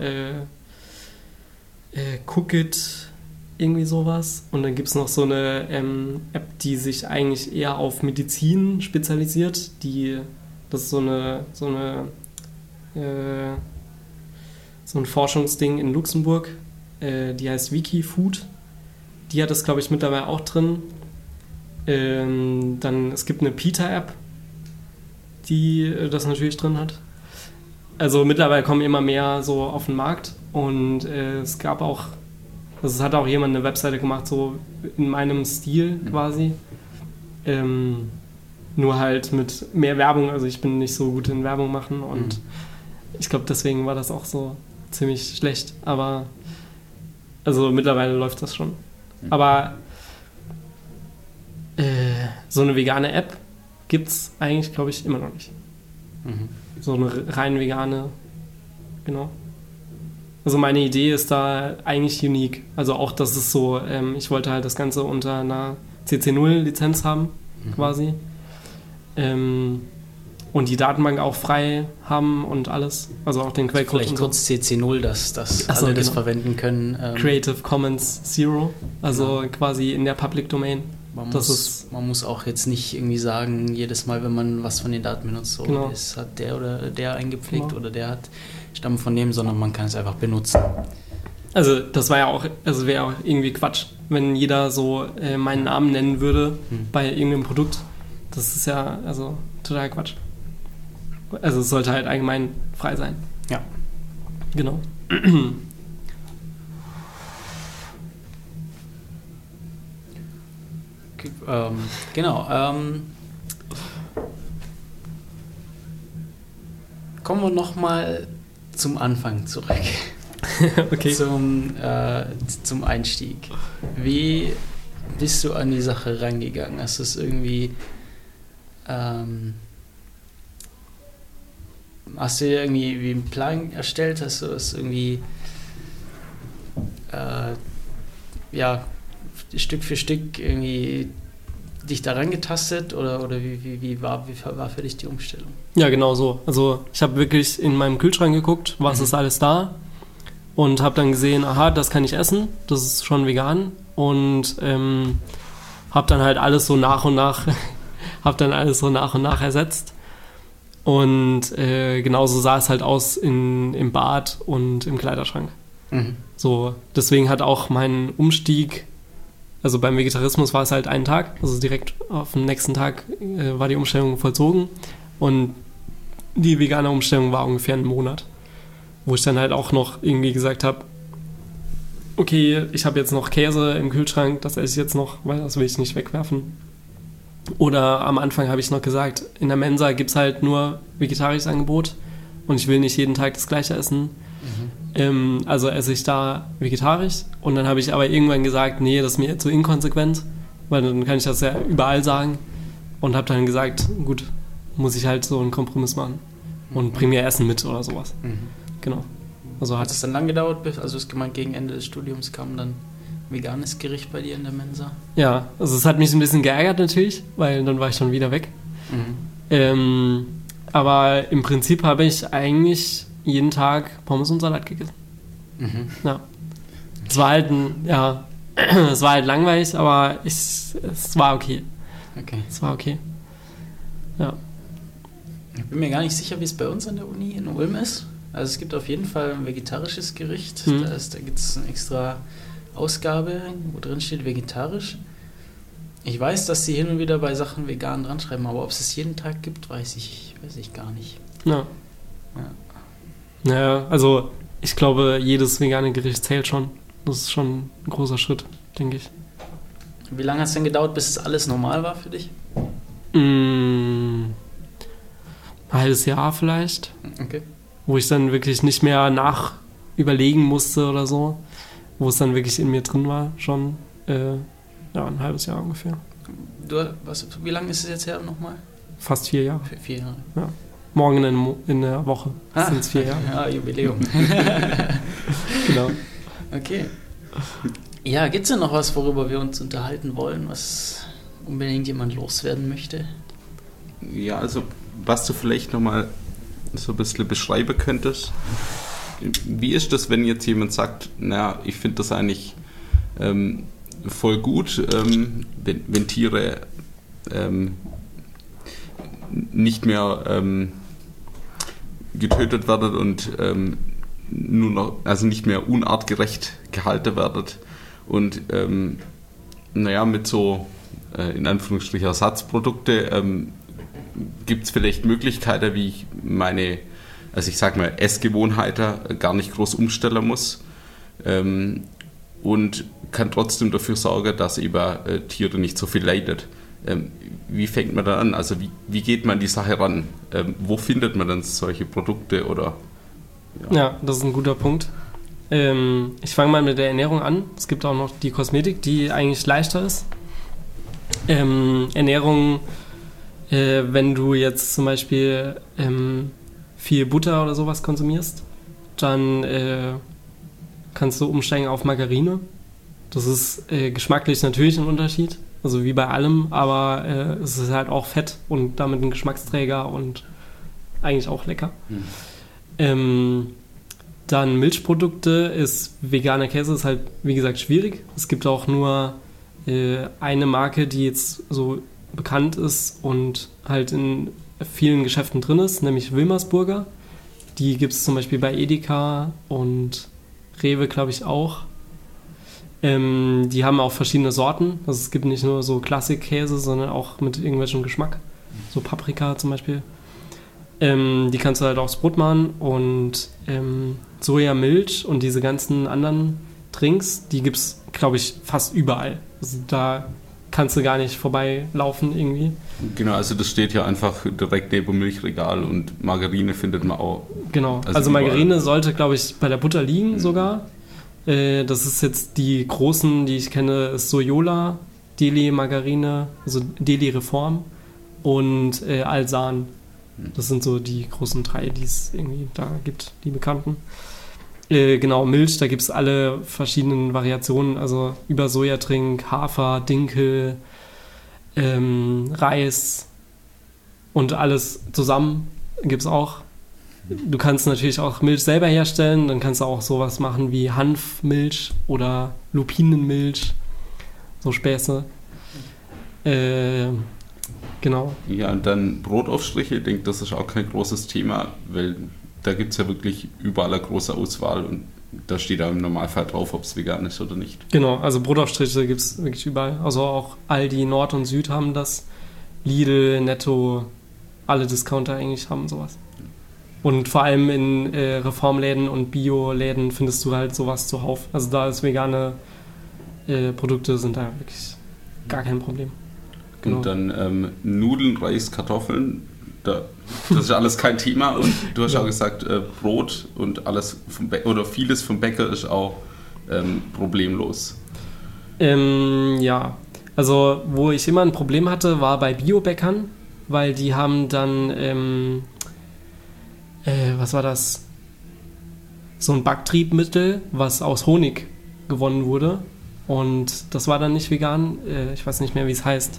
[SPEAKER 3] Cookit, irgendwie sowas. Und dann gibt es noch so eine App, die sich eigentlich eher auf Medizin spezialisiert. Das ist so ein Forschungsding in Luxemburg. Die heißt Wikifood. Die hat das, glaube ich, mittlerweile auch drin. Dann, es gibt eine PETA-App, die das natürlich drin hat. Also mittlerweile kommen immer mehr so auf den Markt und es gab auch, also es hat auch jemand eine Webseite gemacht, so in meinem Stil quasi. Nur halt mit mehr Werbung, also ich bin nicht so gut in Werbung machen und ich glaube, deswegen war das auch so ziemlich schlecht. Aber also mittlerweile läuft das schon. Aber so eine vegane App gibt es eigentlich, glaube ich, immer noch nicht. So eine rein vegane, genau. Also meine Idee ist da eigentlich unique. Also auch, dass es so, ich wollte halt das Ganze unter einer CC0-Lizenz haben, quasi. Und die Datenbank auch frei haben und alles. Also auch den Quellcode.
[SPEAKER 2] Vielleicht kurz CC0, dass alle das verwenden können.
[SPEAKER 3] Creative Commons Zero, also quasi in der Public Domain.
[SPEAKER 2] Man muss auch jetzt nicht irgendwie sagen, jedes Mal, wenn man was von den Daten benutzt, so ist, hat der oder der eingepflegt oder der hat stammt von dem, sondern man kann es einfach benutzen.
[SPEAKER 3] Also das war ja auch, also wäre auch irgendwie Quatsch, wenn jeder so meinen Namen nennen würde bei irgendeinem Produkt. Das ist ja also total Quatsch. Also es sollte halt allgemein frei sein.
[SPEAKER 2] Ja.
[SPEAKER 3] Genau.
[SPEAKER 2] Kommen wir nochmal zum Anfang zurück.
[SPEAKER 3] Okay.
[SPEAKER 2] Zum Einstieg. Wie bist du an die Sache rangegangen? Hast du es irgendwie hast du dir irgendwie wie einen Plan erstellt? Hast du es irgendwie Stück für Stück irgendwie dich daran getastet oder wie war für dich die Umstellung?
[SPEAKER 3] Ja, genau so. Also ich habe wirklich in meinem Kühlschrank geguckt, was ist alles da und habe dann gesehen, aha, das kann ich essen, das ist schon vegan und habe dann halt alles so nach und nach ersetzt und genauso sah es halt aus im Bad und im Kleiderschrank. So, deswegen hat auch mein Umstieg, also beim Vegetarismus war es halt einen Tag, also direkt auf den nächsten Tag war die Umstellung vollzogen und die vegane Umstellung war ungefähr einen Monat, wo ich dann halt auch noch irgendwie gesagt habe, okay, ich habe jetzt noch Käse im Kühlschrank, das esse ich jetzt noch, weil das will ich nicht wegwerfen. Oder am Anfang habe ich noch gesagt, in der Mensa gibt es halt nur vegetarisches Angebot und ich will nicht jeden Tag das Gleiche essen. Also esse ich da vegetarisch und dann habe ich aber irgendwann gesagt, nee, das ist mir jetzt so inkonsequent, weil dann kann ich das ja überall sagen und habe dann gesagt, gut, muss ich halt so einen Kompromiss machen und bring mir Essen mit oder sowas. Genau. Also
[SPEAKER 2] hat es dann lang gedauert, also es gemeint, gegen Ende des Studiums kam dann veganes Gericht bei dir in der Mensa?
[SPEAKER 3] Ja, also es hat mich ein bisschen geärgert natürlich, weil dann war ich schon wieder weg. Aber im Prinzip habe ich eigentlich jeden Tag Pommes und Salat gegessen. Ja. Es war halt langweilig, aber es war okay. Es war okay. Ja.
[SPEAKER 2] Ich bin mir gar nicht sicher, wie es bei uns an der Uni in Ulm ist. Also es gibt auf jeden Fall ein vegetarisches Gericht. Da gibt es eine extra Ausgabe, wo drin steht vegetarisch. Ich weiß, dass sie hin und wieder bei Sachen vegan dran schreiben, aber ob es jeden Tag gibt, weiß ich gar nicht.
[SPEAKER 3] Ja. Naja, also ich glaube, jedes vegane Gericht zählt schon. Das ist schon ein großer Schritt, denke ich.
[SPEAKER 2] Wie lange hat es denn gedauert, bis es alles normal war für dich?
[SPEAKER 3] Ein halbes Jahr vielleicht.
[SPEAKER 2] Okay.
[SPEAKER 3] Wo ich dann wirklich nicht mehr überlegen musste oder so. Wo es dann wirklich in mir drin war, schon ein halbes Jahr ungefähr.
[SPEAKER 2] Wie lange ist es jetzt her nochmal?
[SPEAKER 3] Fast 4 Jahre.
[SPEAKER 2] 4 Jahre.
[SPEAKER 3] Ja. Morgen in der Woche sind es 4 Jahre.
[SPEAKER 2] Ja, Jubiläum.
[SPEAKER 3] Genau.
[SPEAKER 2] Okay. Ja, gibt es denn noch was, worüber wir uns unterhalten wollen, was unbedingt jemand loswerden möchte?
[SPEAKER 4] Ja, also was du vielleicht nochmal so ein bisschen beschreiben könntest. Wie ist das, wenn jetzt jemand sagt, naja, ich finde das eigentlich voll gut, wenn Tiere nicht mehr getötet werden und nur noch, also nicht mehr unartgerecht gehalten werden und mit so in Anführungsstrichen Ersatzprodukte gibt es vielleicht Möglichkeiten, wie ich meine, also ich sag mal, Essgewohnheiten gar nicht groß umstellen muss und kann trotzdem dafür sorgen, dass eben Tiere nicht so viel leidet. Wie fängt man da an? Also wie geht man die Sache ran? Wo findet man dann solche Produkte oder
[SPEAKER 3] Ja, das ist ein guter Punkt. Ich fange mal mit der Ernährung an. Es gibt auch noch die Kosmetik, die eigentlich leichter ist. Ernährung, wenn du jetzt zum Beispiel viel Butter oder sowas konsumierst, dann kannst du umsteigen auf Margarine. Das ist geschmacklich natürlich ein Unterschied, also wie bei allem, aber es ist halt auch Fett und damit ein Geschmacksträger und eigentlich auch lecker. Dann Milchprodukte ist veganer Käse, ist halt wie gesagt schwierig. Es gibt auch nur eine Marke, die jetzt so bekannt ist und halt in vielen Geschäften drin ist, nämlich Wilmersburger. Die gibt es zum Beispiel bei Edeka und Rewe, glaube ich, auch. Die haben auch verschiedene Sorten. Also es gibt nicht nur so Klassikkäse, sondern auch mit irgendwelchem Geschmack. So Paprika zum Beispiel. Die kannst du halt aufs Brot machen und Sojamilch und diese ganzen anderen Drinks, die gibt es, glaube ich, fast überall. Also da kannst du gar nicht vorbeilaufen irgendwie.
[SPEAKER 4] Genau, also das steht ja einfach direkt neben dem Milchregal und Margarine findet man auch.
[SPEAKER 3] Genau, also Margarine sollte, glaube ich, bei der Butter liegen sogar. Das ist jetzt die großen, die ich kenne, ist Soyola, Deli Margarine, also Deli Reform und Alsan. Das sind so die großen 3, die es irgendwie da gibt, die bekannten. Genau, Milch, da gibt es alle verschiedenen Variationen, also über Sojatrink, Hafer, Dinkel, Reis und alles zusammen gibt es auch. Du kannst natürlich auch Milch selber herstellen, dann kannst du auch sowas machen wie Hanfmilch oder Lupinenmilch, so Späße. Genau.
[SPEAKER 4] Ja, und dann Brotaufstriche, ich denke, das ist auch kein großes Thema, weil da gibt es ja wirklich überall eine große Auswahl und da steht da im Normalfall drauf, ob es vegan ist oder nicht.
[SPEAKER 3] Genau, also Brotaufstriche gibt es wirklich überall. Also auch Aldi Nord und Süd haben das, Lidl, Netto, alle Discounter eigentlich haben sowas. Und vor allem in Reformläden und Bioläden findest du halt sowas zuhauf. Also da ist vegane Produkte sind da wirklich gar kein Problem. Genau.
[SPEAKER 4] Und dann Nudeln, Reis, Kartoffeln, das ist alles kein Thema. Und du hast ja auch gesagt, Brot und alles oder vieles vom Bäcker ist auch problemlos.
[SPEAKER 3] Ja, also wo ich immer ein Problem hatte, war bei Biobäckern, weil die haben dann, was war das? So ein Backtriebmittel, was aus Honig gewonnen wurde. Und das war dann nicht vegan. Ich weiß nicht mehr, wie es heißt.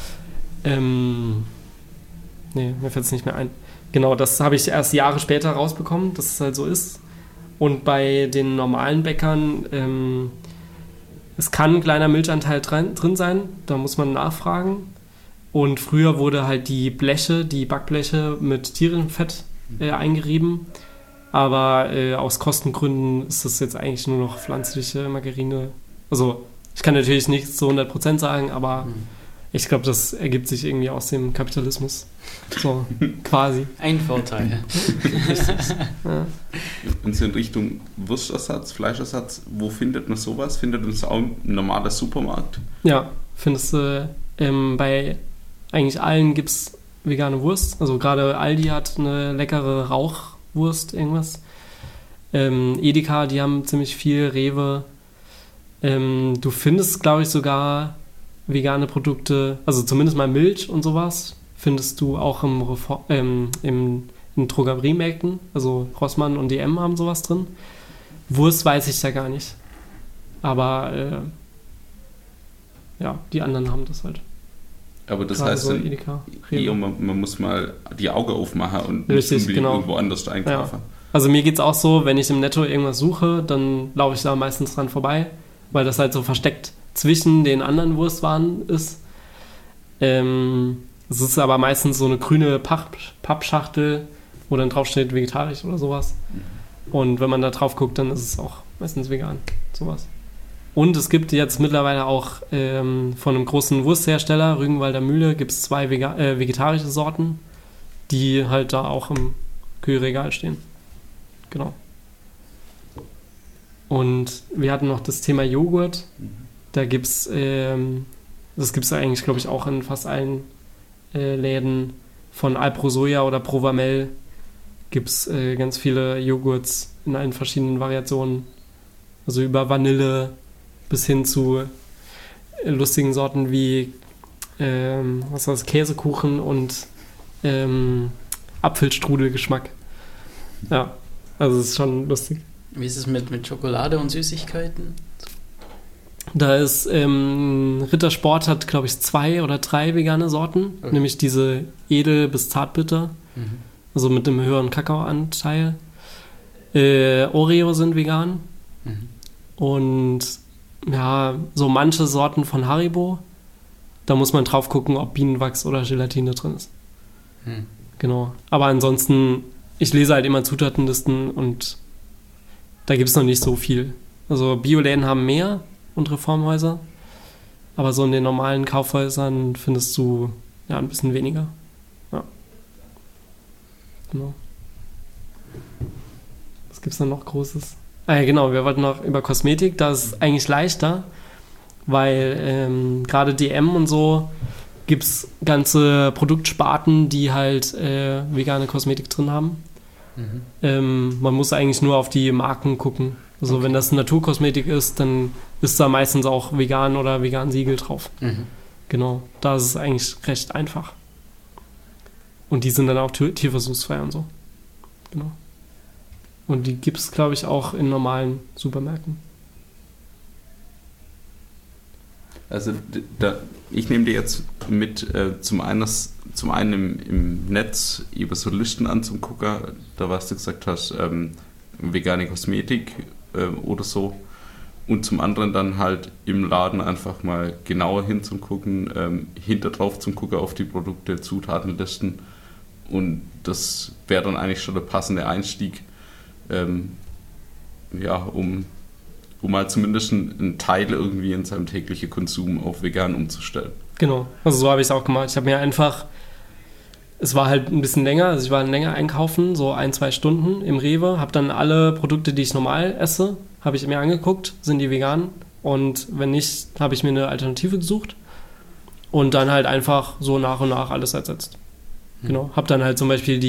[SPEAKER 3] Nee, mir fällt es nicht mehr ein. Genau, das habe ich erst Jahre später rausbekommen, dass es halt so ist. Und bei den normalen Bäckern, es kann ein kleiner Milchanteil drin sein, da muss man nachfragen. Und früher wurde halt die Backbleche mit Tierenfett eingerieben. Aber aus Kostengründen ist das jetzt eigentlich nur noch pflanzliche Margarine. Also ich kann natürlich nichts zu 100% sagen, aber ich glaube, das ergibt sich irgendwie aus dem Kapitalismus. So, quasi.
[SPEAKER 2] Ein Vorteil.
[SPEAKER 3] Ja.
[SPEAKER 4] Wenn es in Richtung Wurstersatz, Fleischersatz, wo findet man sowas? Findet man es auch im normalen Supermarkt?
[SPEAKER 3] Ja, findest du, bei eigentlich allen gibt es vegane Wurst. Also gerade Aldi hat eine leckere Rauchwurst, irgendwas. Edeka, die haben ziemlich viel, Rewe. Du findest, glaube ich, sogar vegane Produkte, also zumindest mal Milch und sowas, findest du auch in Drogeriemärkten, also Rossmann und DM haben sowas drin. Wurst weiß ich da gar nicht. Aber ja, die anderen haben das halt.
[SPEAKER 4] Aber das
[SPEAKER 3] gerade
[SPEAKER 4] heißt,
[SPEAKER 3] so Edeka, Rewe.
[SPEAKER 4] man muss mal die Augen aufmachen und
[SPEAKER 3] Richtig,
[SPEAKER 4] nicht
[SPEAKER 3] genau.
[SPEAKER 4] irgendwo anders einkaufen.
[SPEAKER 3] Ja. Also mir geht's auch so, wenn ich im Netto irgendwas suche, dann laufe ich da meistens dran vorbei, weil das halt so versteckt zwischen den anderen Wurstwaren ist. Es ist aber meistens so eine grüne Pappschachtel, wo dann drauf steht vegetarisch oder sowas. Und wenn man da drauf guckt, dann ist es auch meistens vegan, sowas. Und es gibt jetzt mittlerweile auch von einem großen Wursthersteller, Rügenwalder Mühle, gibt es 2 vegetarische Sorten, die halt da auch im Kühlregal stehen. Genau. Und wir hatten noch das Thema Joghurt. Da gibt's, das gibt es eigentlich, glaube ich, auch in fast allen Läden von Alpro Soja oder Provamel. gibt es ganz viele Joghurts in allen verschiedenen Variationen. Also über Vanille bis hin zu lustigen Sorten wie Käsekuchen und Apfelstrudelgeschmack. Ja, also es ist schon lustig.
[SPEAKER 2] Wie ist es mit Schokolade und Süßigkeiten?
[SPEAKER 3] Da ist Rittersport hat, glaube ich, 2 oder 3 vegane Sorten, nämlich diese edel bis zartbitter, also mit einem höheren Kakaoanteil. Oreo sind vegan und ja, so manche Sorten von Haribo, da muss man drauf gucken, ob Bienenwachs oder Gelatine drin ist. Genau, aber ansonsten, ich lese halt immer Zutatenlisten und da gibt es noch nicht so viel. Also Bioläden haben mehr und Reformhäuser, aber so in den normalen Kaufhäusern findest du ja ein bisschen weniger. Ja. Genau. Was gibt's dann noch Großes? Ja, genau, wir wollten noch über Kosmetik, da ist es eigentlich leichter, weil gerade DM und so gibt es ganze Produktsparten, die halt vegane Kosmetik drin haben. Man muss eigentlich nur auf die Marken gucken. Also wenn das Naturkosmetik ist, dann ist da meistens auch vegan oder vegan Siegel drauf. Genau, da ist es eigentlich recht einfach. Und die sind dann auch tierversuchsfrei und so. Genau. Und die gibt es, glaube ich, auch in normalen Supermärkten.
[SPEAKER 4] Also ich nehme dir jetzt mit zum einen im Netz über so Listen an zum Gucker, da was du gesagt hast, vegane Kosmetik oder so. Und zum anderen dann halt im Laden einfach mal genauer hinzugucken, hinter drauf zum Gucken auf die Produkte, Zutatenlisten. Und das wäre dann eigentlich schon der passende Einstieg, um mal zumindest einen Teil irgendwie in seinem täglichen Konsum auf vegan umzustellen.
[SPEAKER 3] Genau, also so habe ich es auch gemacht. Ich habe mir einfach, es war halt ein bisschen länger, also ich war länger einkaufen, so 1-2 Stunden im Rewe, habe dann alle Produkte, die ich normal esse, habe ich mir angeguckt, sind die vegan? Und wenn nicht, habe ich mir eine Alternative gesucht und dann halt einfach so nach und nach alles ersetzt. Genau, habe dann halt zum Beispiel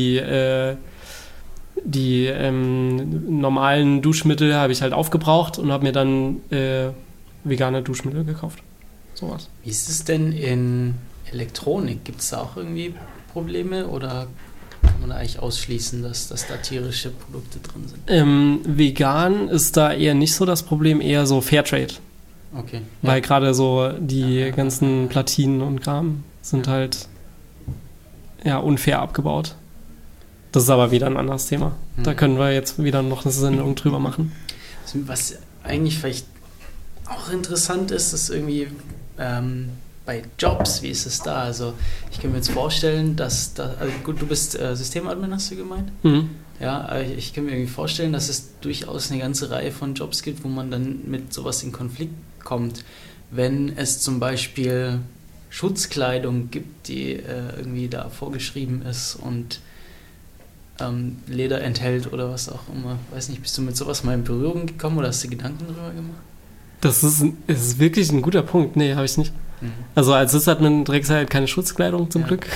[SPEAKER 3] die normalen Duschmittel habe ich halt aufgebraucht und habe mir dann vegane Duschmittel gekauft. Sowas.
[SPEAKER 2] Wie ist es denn in Elektronik? Gibt es da auch irgendwie Probleme oder kann man da eigentlich ausschließen, dass da tierische Produkte drin sind?
[SPEAKER 3] Vegan ist da eher nicht so das Problem, eher so Fairtrade.
[SPEAKER 2] Okay.
[SPEAKER 3] Weil gerade so die ganzen Platinen und Kram sind halt unfair abgebaut. Das ist aber wieder ein anderes Thema. Da können wir jetzt wieder noch eine Sendung drüber machen.
[SPEAKER 2] Was eigentlich vielleicht auch interessant ist, ist irgendwie bei Jobs, wie ist es da? Also ich kann mir jetzt vorstellen, dass da, also gut, du bist Systemadmin, hast du gemeint? Ja, ich kann mir irgendwie vorstellen, dass es durchaus eine ganze Reihe von Jobs gibt, wo man dann mit sowas in Konflikt kommt, wenn es zum Beispiel Schutzkleidung gibt, die irgendwie da vorgeschrieben ist und Leder enthält oder was auch immer. Weiß nicht, bist du mit sowas mal in Berührung gekommen oder hast du Gedanken darüber gemacht?
[SPEAKER 3] Das ist wirklich ein guter Punkt. Nee, habe ich nicht. Also als Sysadmin trägst du halt keine Schutzkleidung zum Glück.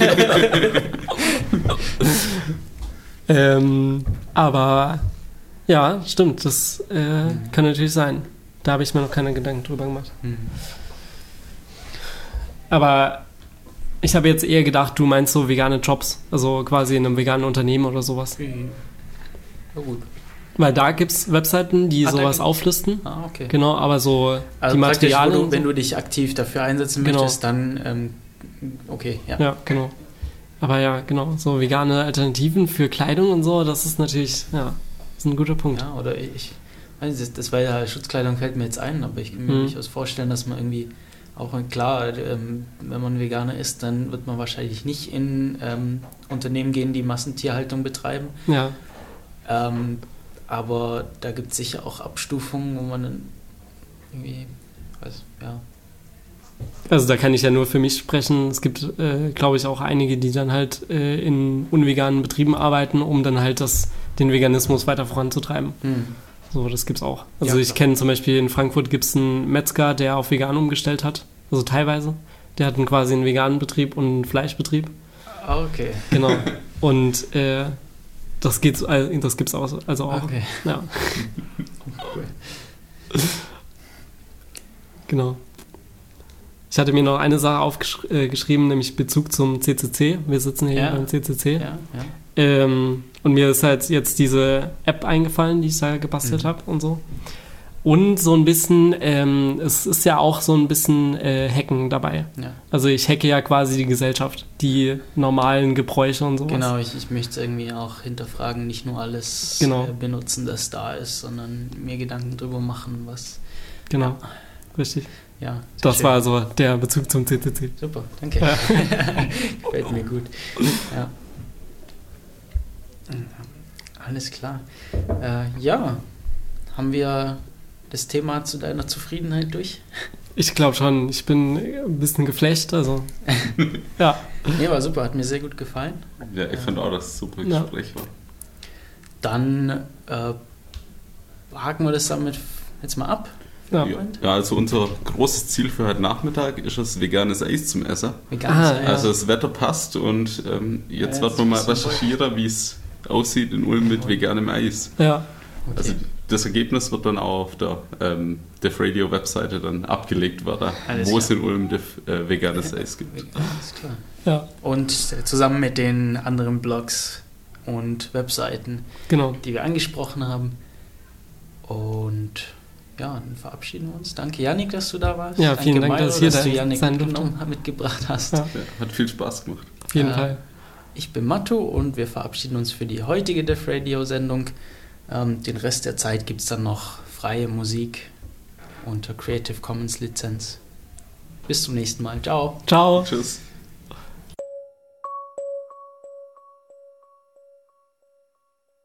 [SPEAKER 3] Aber ja, stimmt, das kann natürlich sein. Da habe ich mir noch keine Gedanken drüber gemacht. Aber ich habe jetzt eher gedacht, du meinst so vegane Jobs, also quasi in einem veganen Unternehmen oder sowas.
[SPEAKER 2] Ja, gut.
[SPEAKER 3] Weil da gibt es Webseiten, die sowas auflisten.
[SPEAKER 2] Okay.
[SPEAKER 3] Genau, aber so
[SPEAKER 2] also
[SPEAKER 3] die Materialien...
[SPEAKER 2] wenn du dich aktiv dafür einsetzen möchtest, dann okay, ja.
[SPEAKER 3] Ja, genau. Aber ja, genau, so vegane Alternativen für Kleidung und so, das ist natürlich, das ist ein guter Punkt.
[SPEAKER 2] Ja, oder ich weiß nicht, das war ja, Schutzkleidung fällt mir jetzt ein, aber ich kann mir durchaus vorstellen, dass man irgendwie auch, klar, wenn man Veganer ist, dann wird man wahrscheinlich nicht in Unternehmen gehen, die Massentierhaltung betreiben.
[SPEAKER 3] Ja.
[SPEAKER 2] Aber da gibt es sicher auch Abstufungen, wo man dann irgendwie,
[SPEAKER 3] Also da kann ich ja nur für mich sprechen. Es gibt, glaube ich, auch einige, die dann halt in unveganen Betrieben arbeiten, um dann halt den Veganismus weiter voranzutreiben. So, das gibt's auch. Also ich kenne zum Beispiel in Frankfurt gibt es einen Metzger, der auf vegan umgestellt hat. Also teilweise. Der hat quasi einen veganen Betrieb und einen Fleischbetrieb.
[SPEAKER 2] Okay.
[SPEAKER 3] Genau. Und das Das gibt's auch. Also auch.
[SPEAKER 2] Okay.
[SPEAKER 3] Ja.
[SPEAKER 2] Cool.
[SPEAKER 3] Genau. Ich hatte mir noch eine Sache aufgeschrieben, nämlich Bezug zum CCC. Wir sitzen hier beim CCC.
[SPEAKER 2] Ja.
[SPEAKER 3] Und mir ist halt jetzt diese App eingefallen, die ich da gebastelt habe und so. Und so ein bisschen, es ist ja auch so ein bisschen Hacken dabei. Ja. Also ich hacke ja quasi die Gesellschaft, die normalen Gebräuche und sowas.
[SPEAKER 2] Genau, ich möchte es irgendwie auch hinterfragen, nicht nur alles benutzen, das da ist, sondern mir Gedanken drüber machen, was...
[SPEAKER 3] Genau, richtig.
[SPEAKER 2] Ja,
[SPEAKER 3] das schön. War also der Bezug zum CCC.
[SPEAKER 2] Super, danke. Ja. Gefällt mir gut. Ja. Alles klar. Haben wir das Thema zu deiner Zufriedenheit durch?
[SPEAKER 3] Ich glaube schon. Ich bin ein bisschen geflasht. Also. Ja.
[SPEAKER 2] Nee, war super. Hat mir sehr gut gefallen.
[SPEAKER 4] Ja, ich fand auch, dass es super Gespräch war.
[SPEAKER 2] Dann haken wir das damit jetzt mal ab.
[SPEAKER 4] Ja, also unser großes Ziel für heute Nachmittag ist es, veganes Eis zum Essen. Also das Wetter passt und jetzt werden wir mal recherchieren, wie es aussieht in Ulm mit veganem Eis.
[SPEAKER 3] Ja.
[SPEAKER 2] Okay.
[SPEAKER 4] Also das Ergebnis wird dann auch auf der Def Radio Webseite dann abgelegt werden, wo es in Ulm veganes Eis gibt.
[SPEAKER 2] Alles klar.
[SPEAKER 3] Ja.
[SPEAKER 2] Und zusammen mit den anderen Blogs und Webseiten, die wir angesprochen haben. Und ja, dann verabschieden wir uns. Danke, Jannik, dass du da warst.
[SPEAKER 3] Ja, vielen Dank, dass
[SPEAKER 2] du Jannik mitgebracht hast.
[SPEAKER 4] Ja, hat viel Spaß gemacht.
[SPEAKER 3] Auf jeden Fall.
[SPEAKER 2] Ich bin Mattu und wir verabschieden uns für die heutige Def Radio-Sendung. Den Rest der Zeit gibt es dann noch freie Musik unter Creative Commons Lizenz. Bis zum nächsten Mal. Ciao.
[SPEAKER 3] Ciao.
[SPEAKER 4] Tschüss.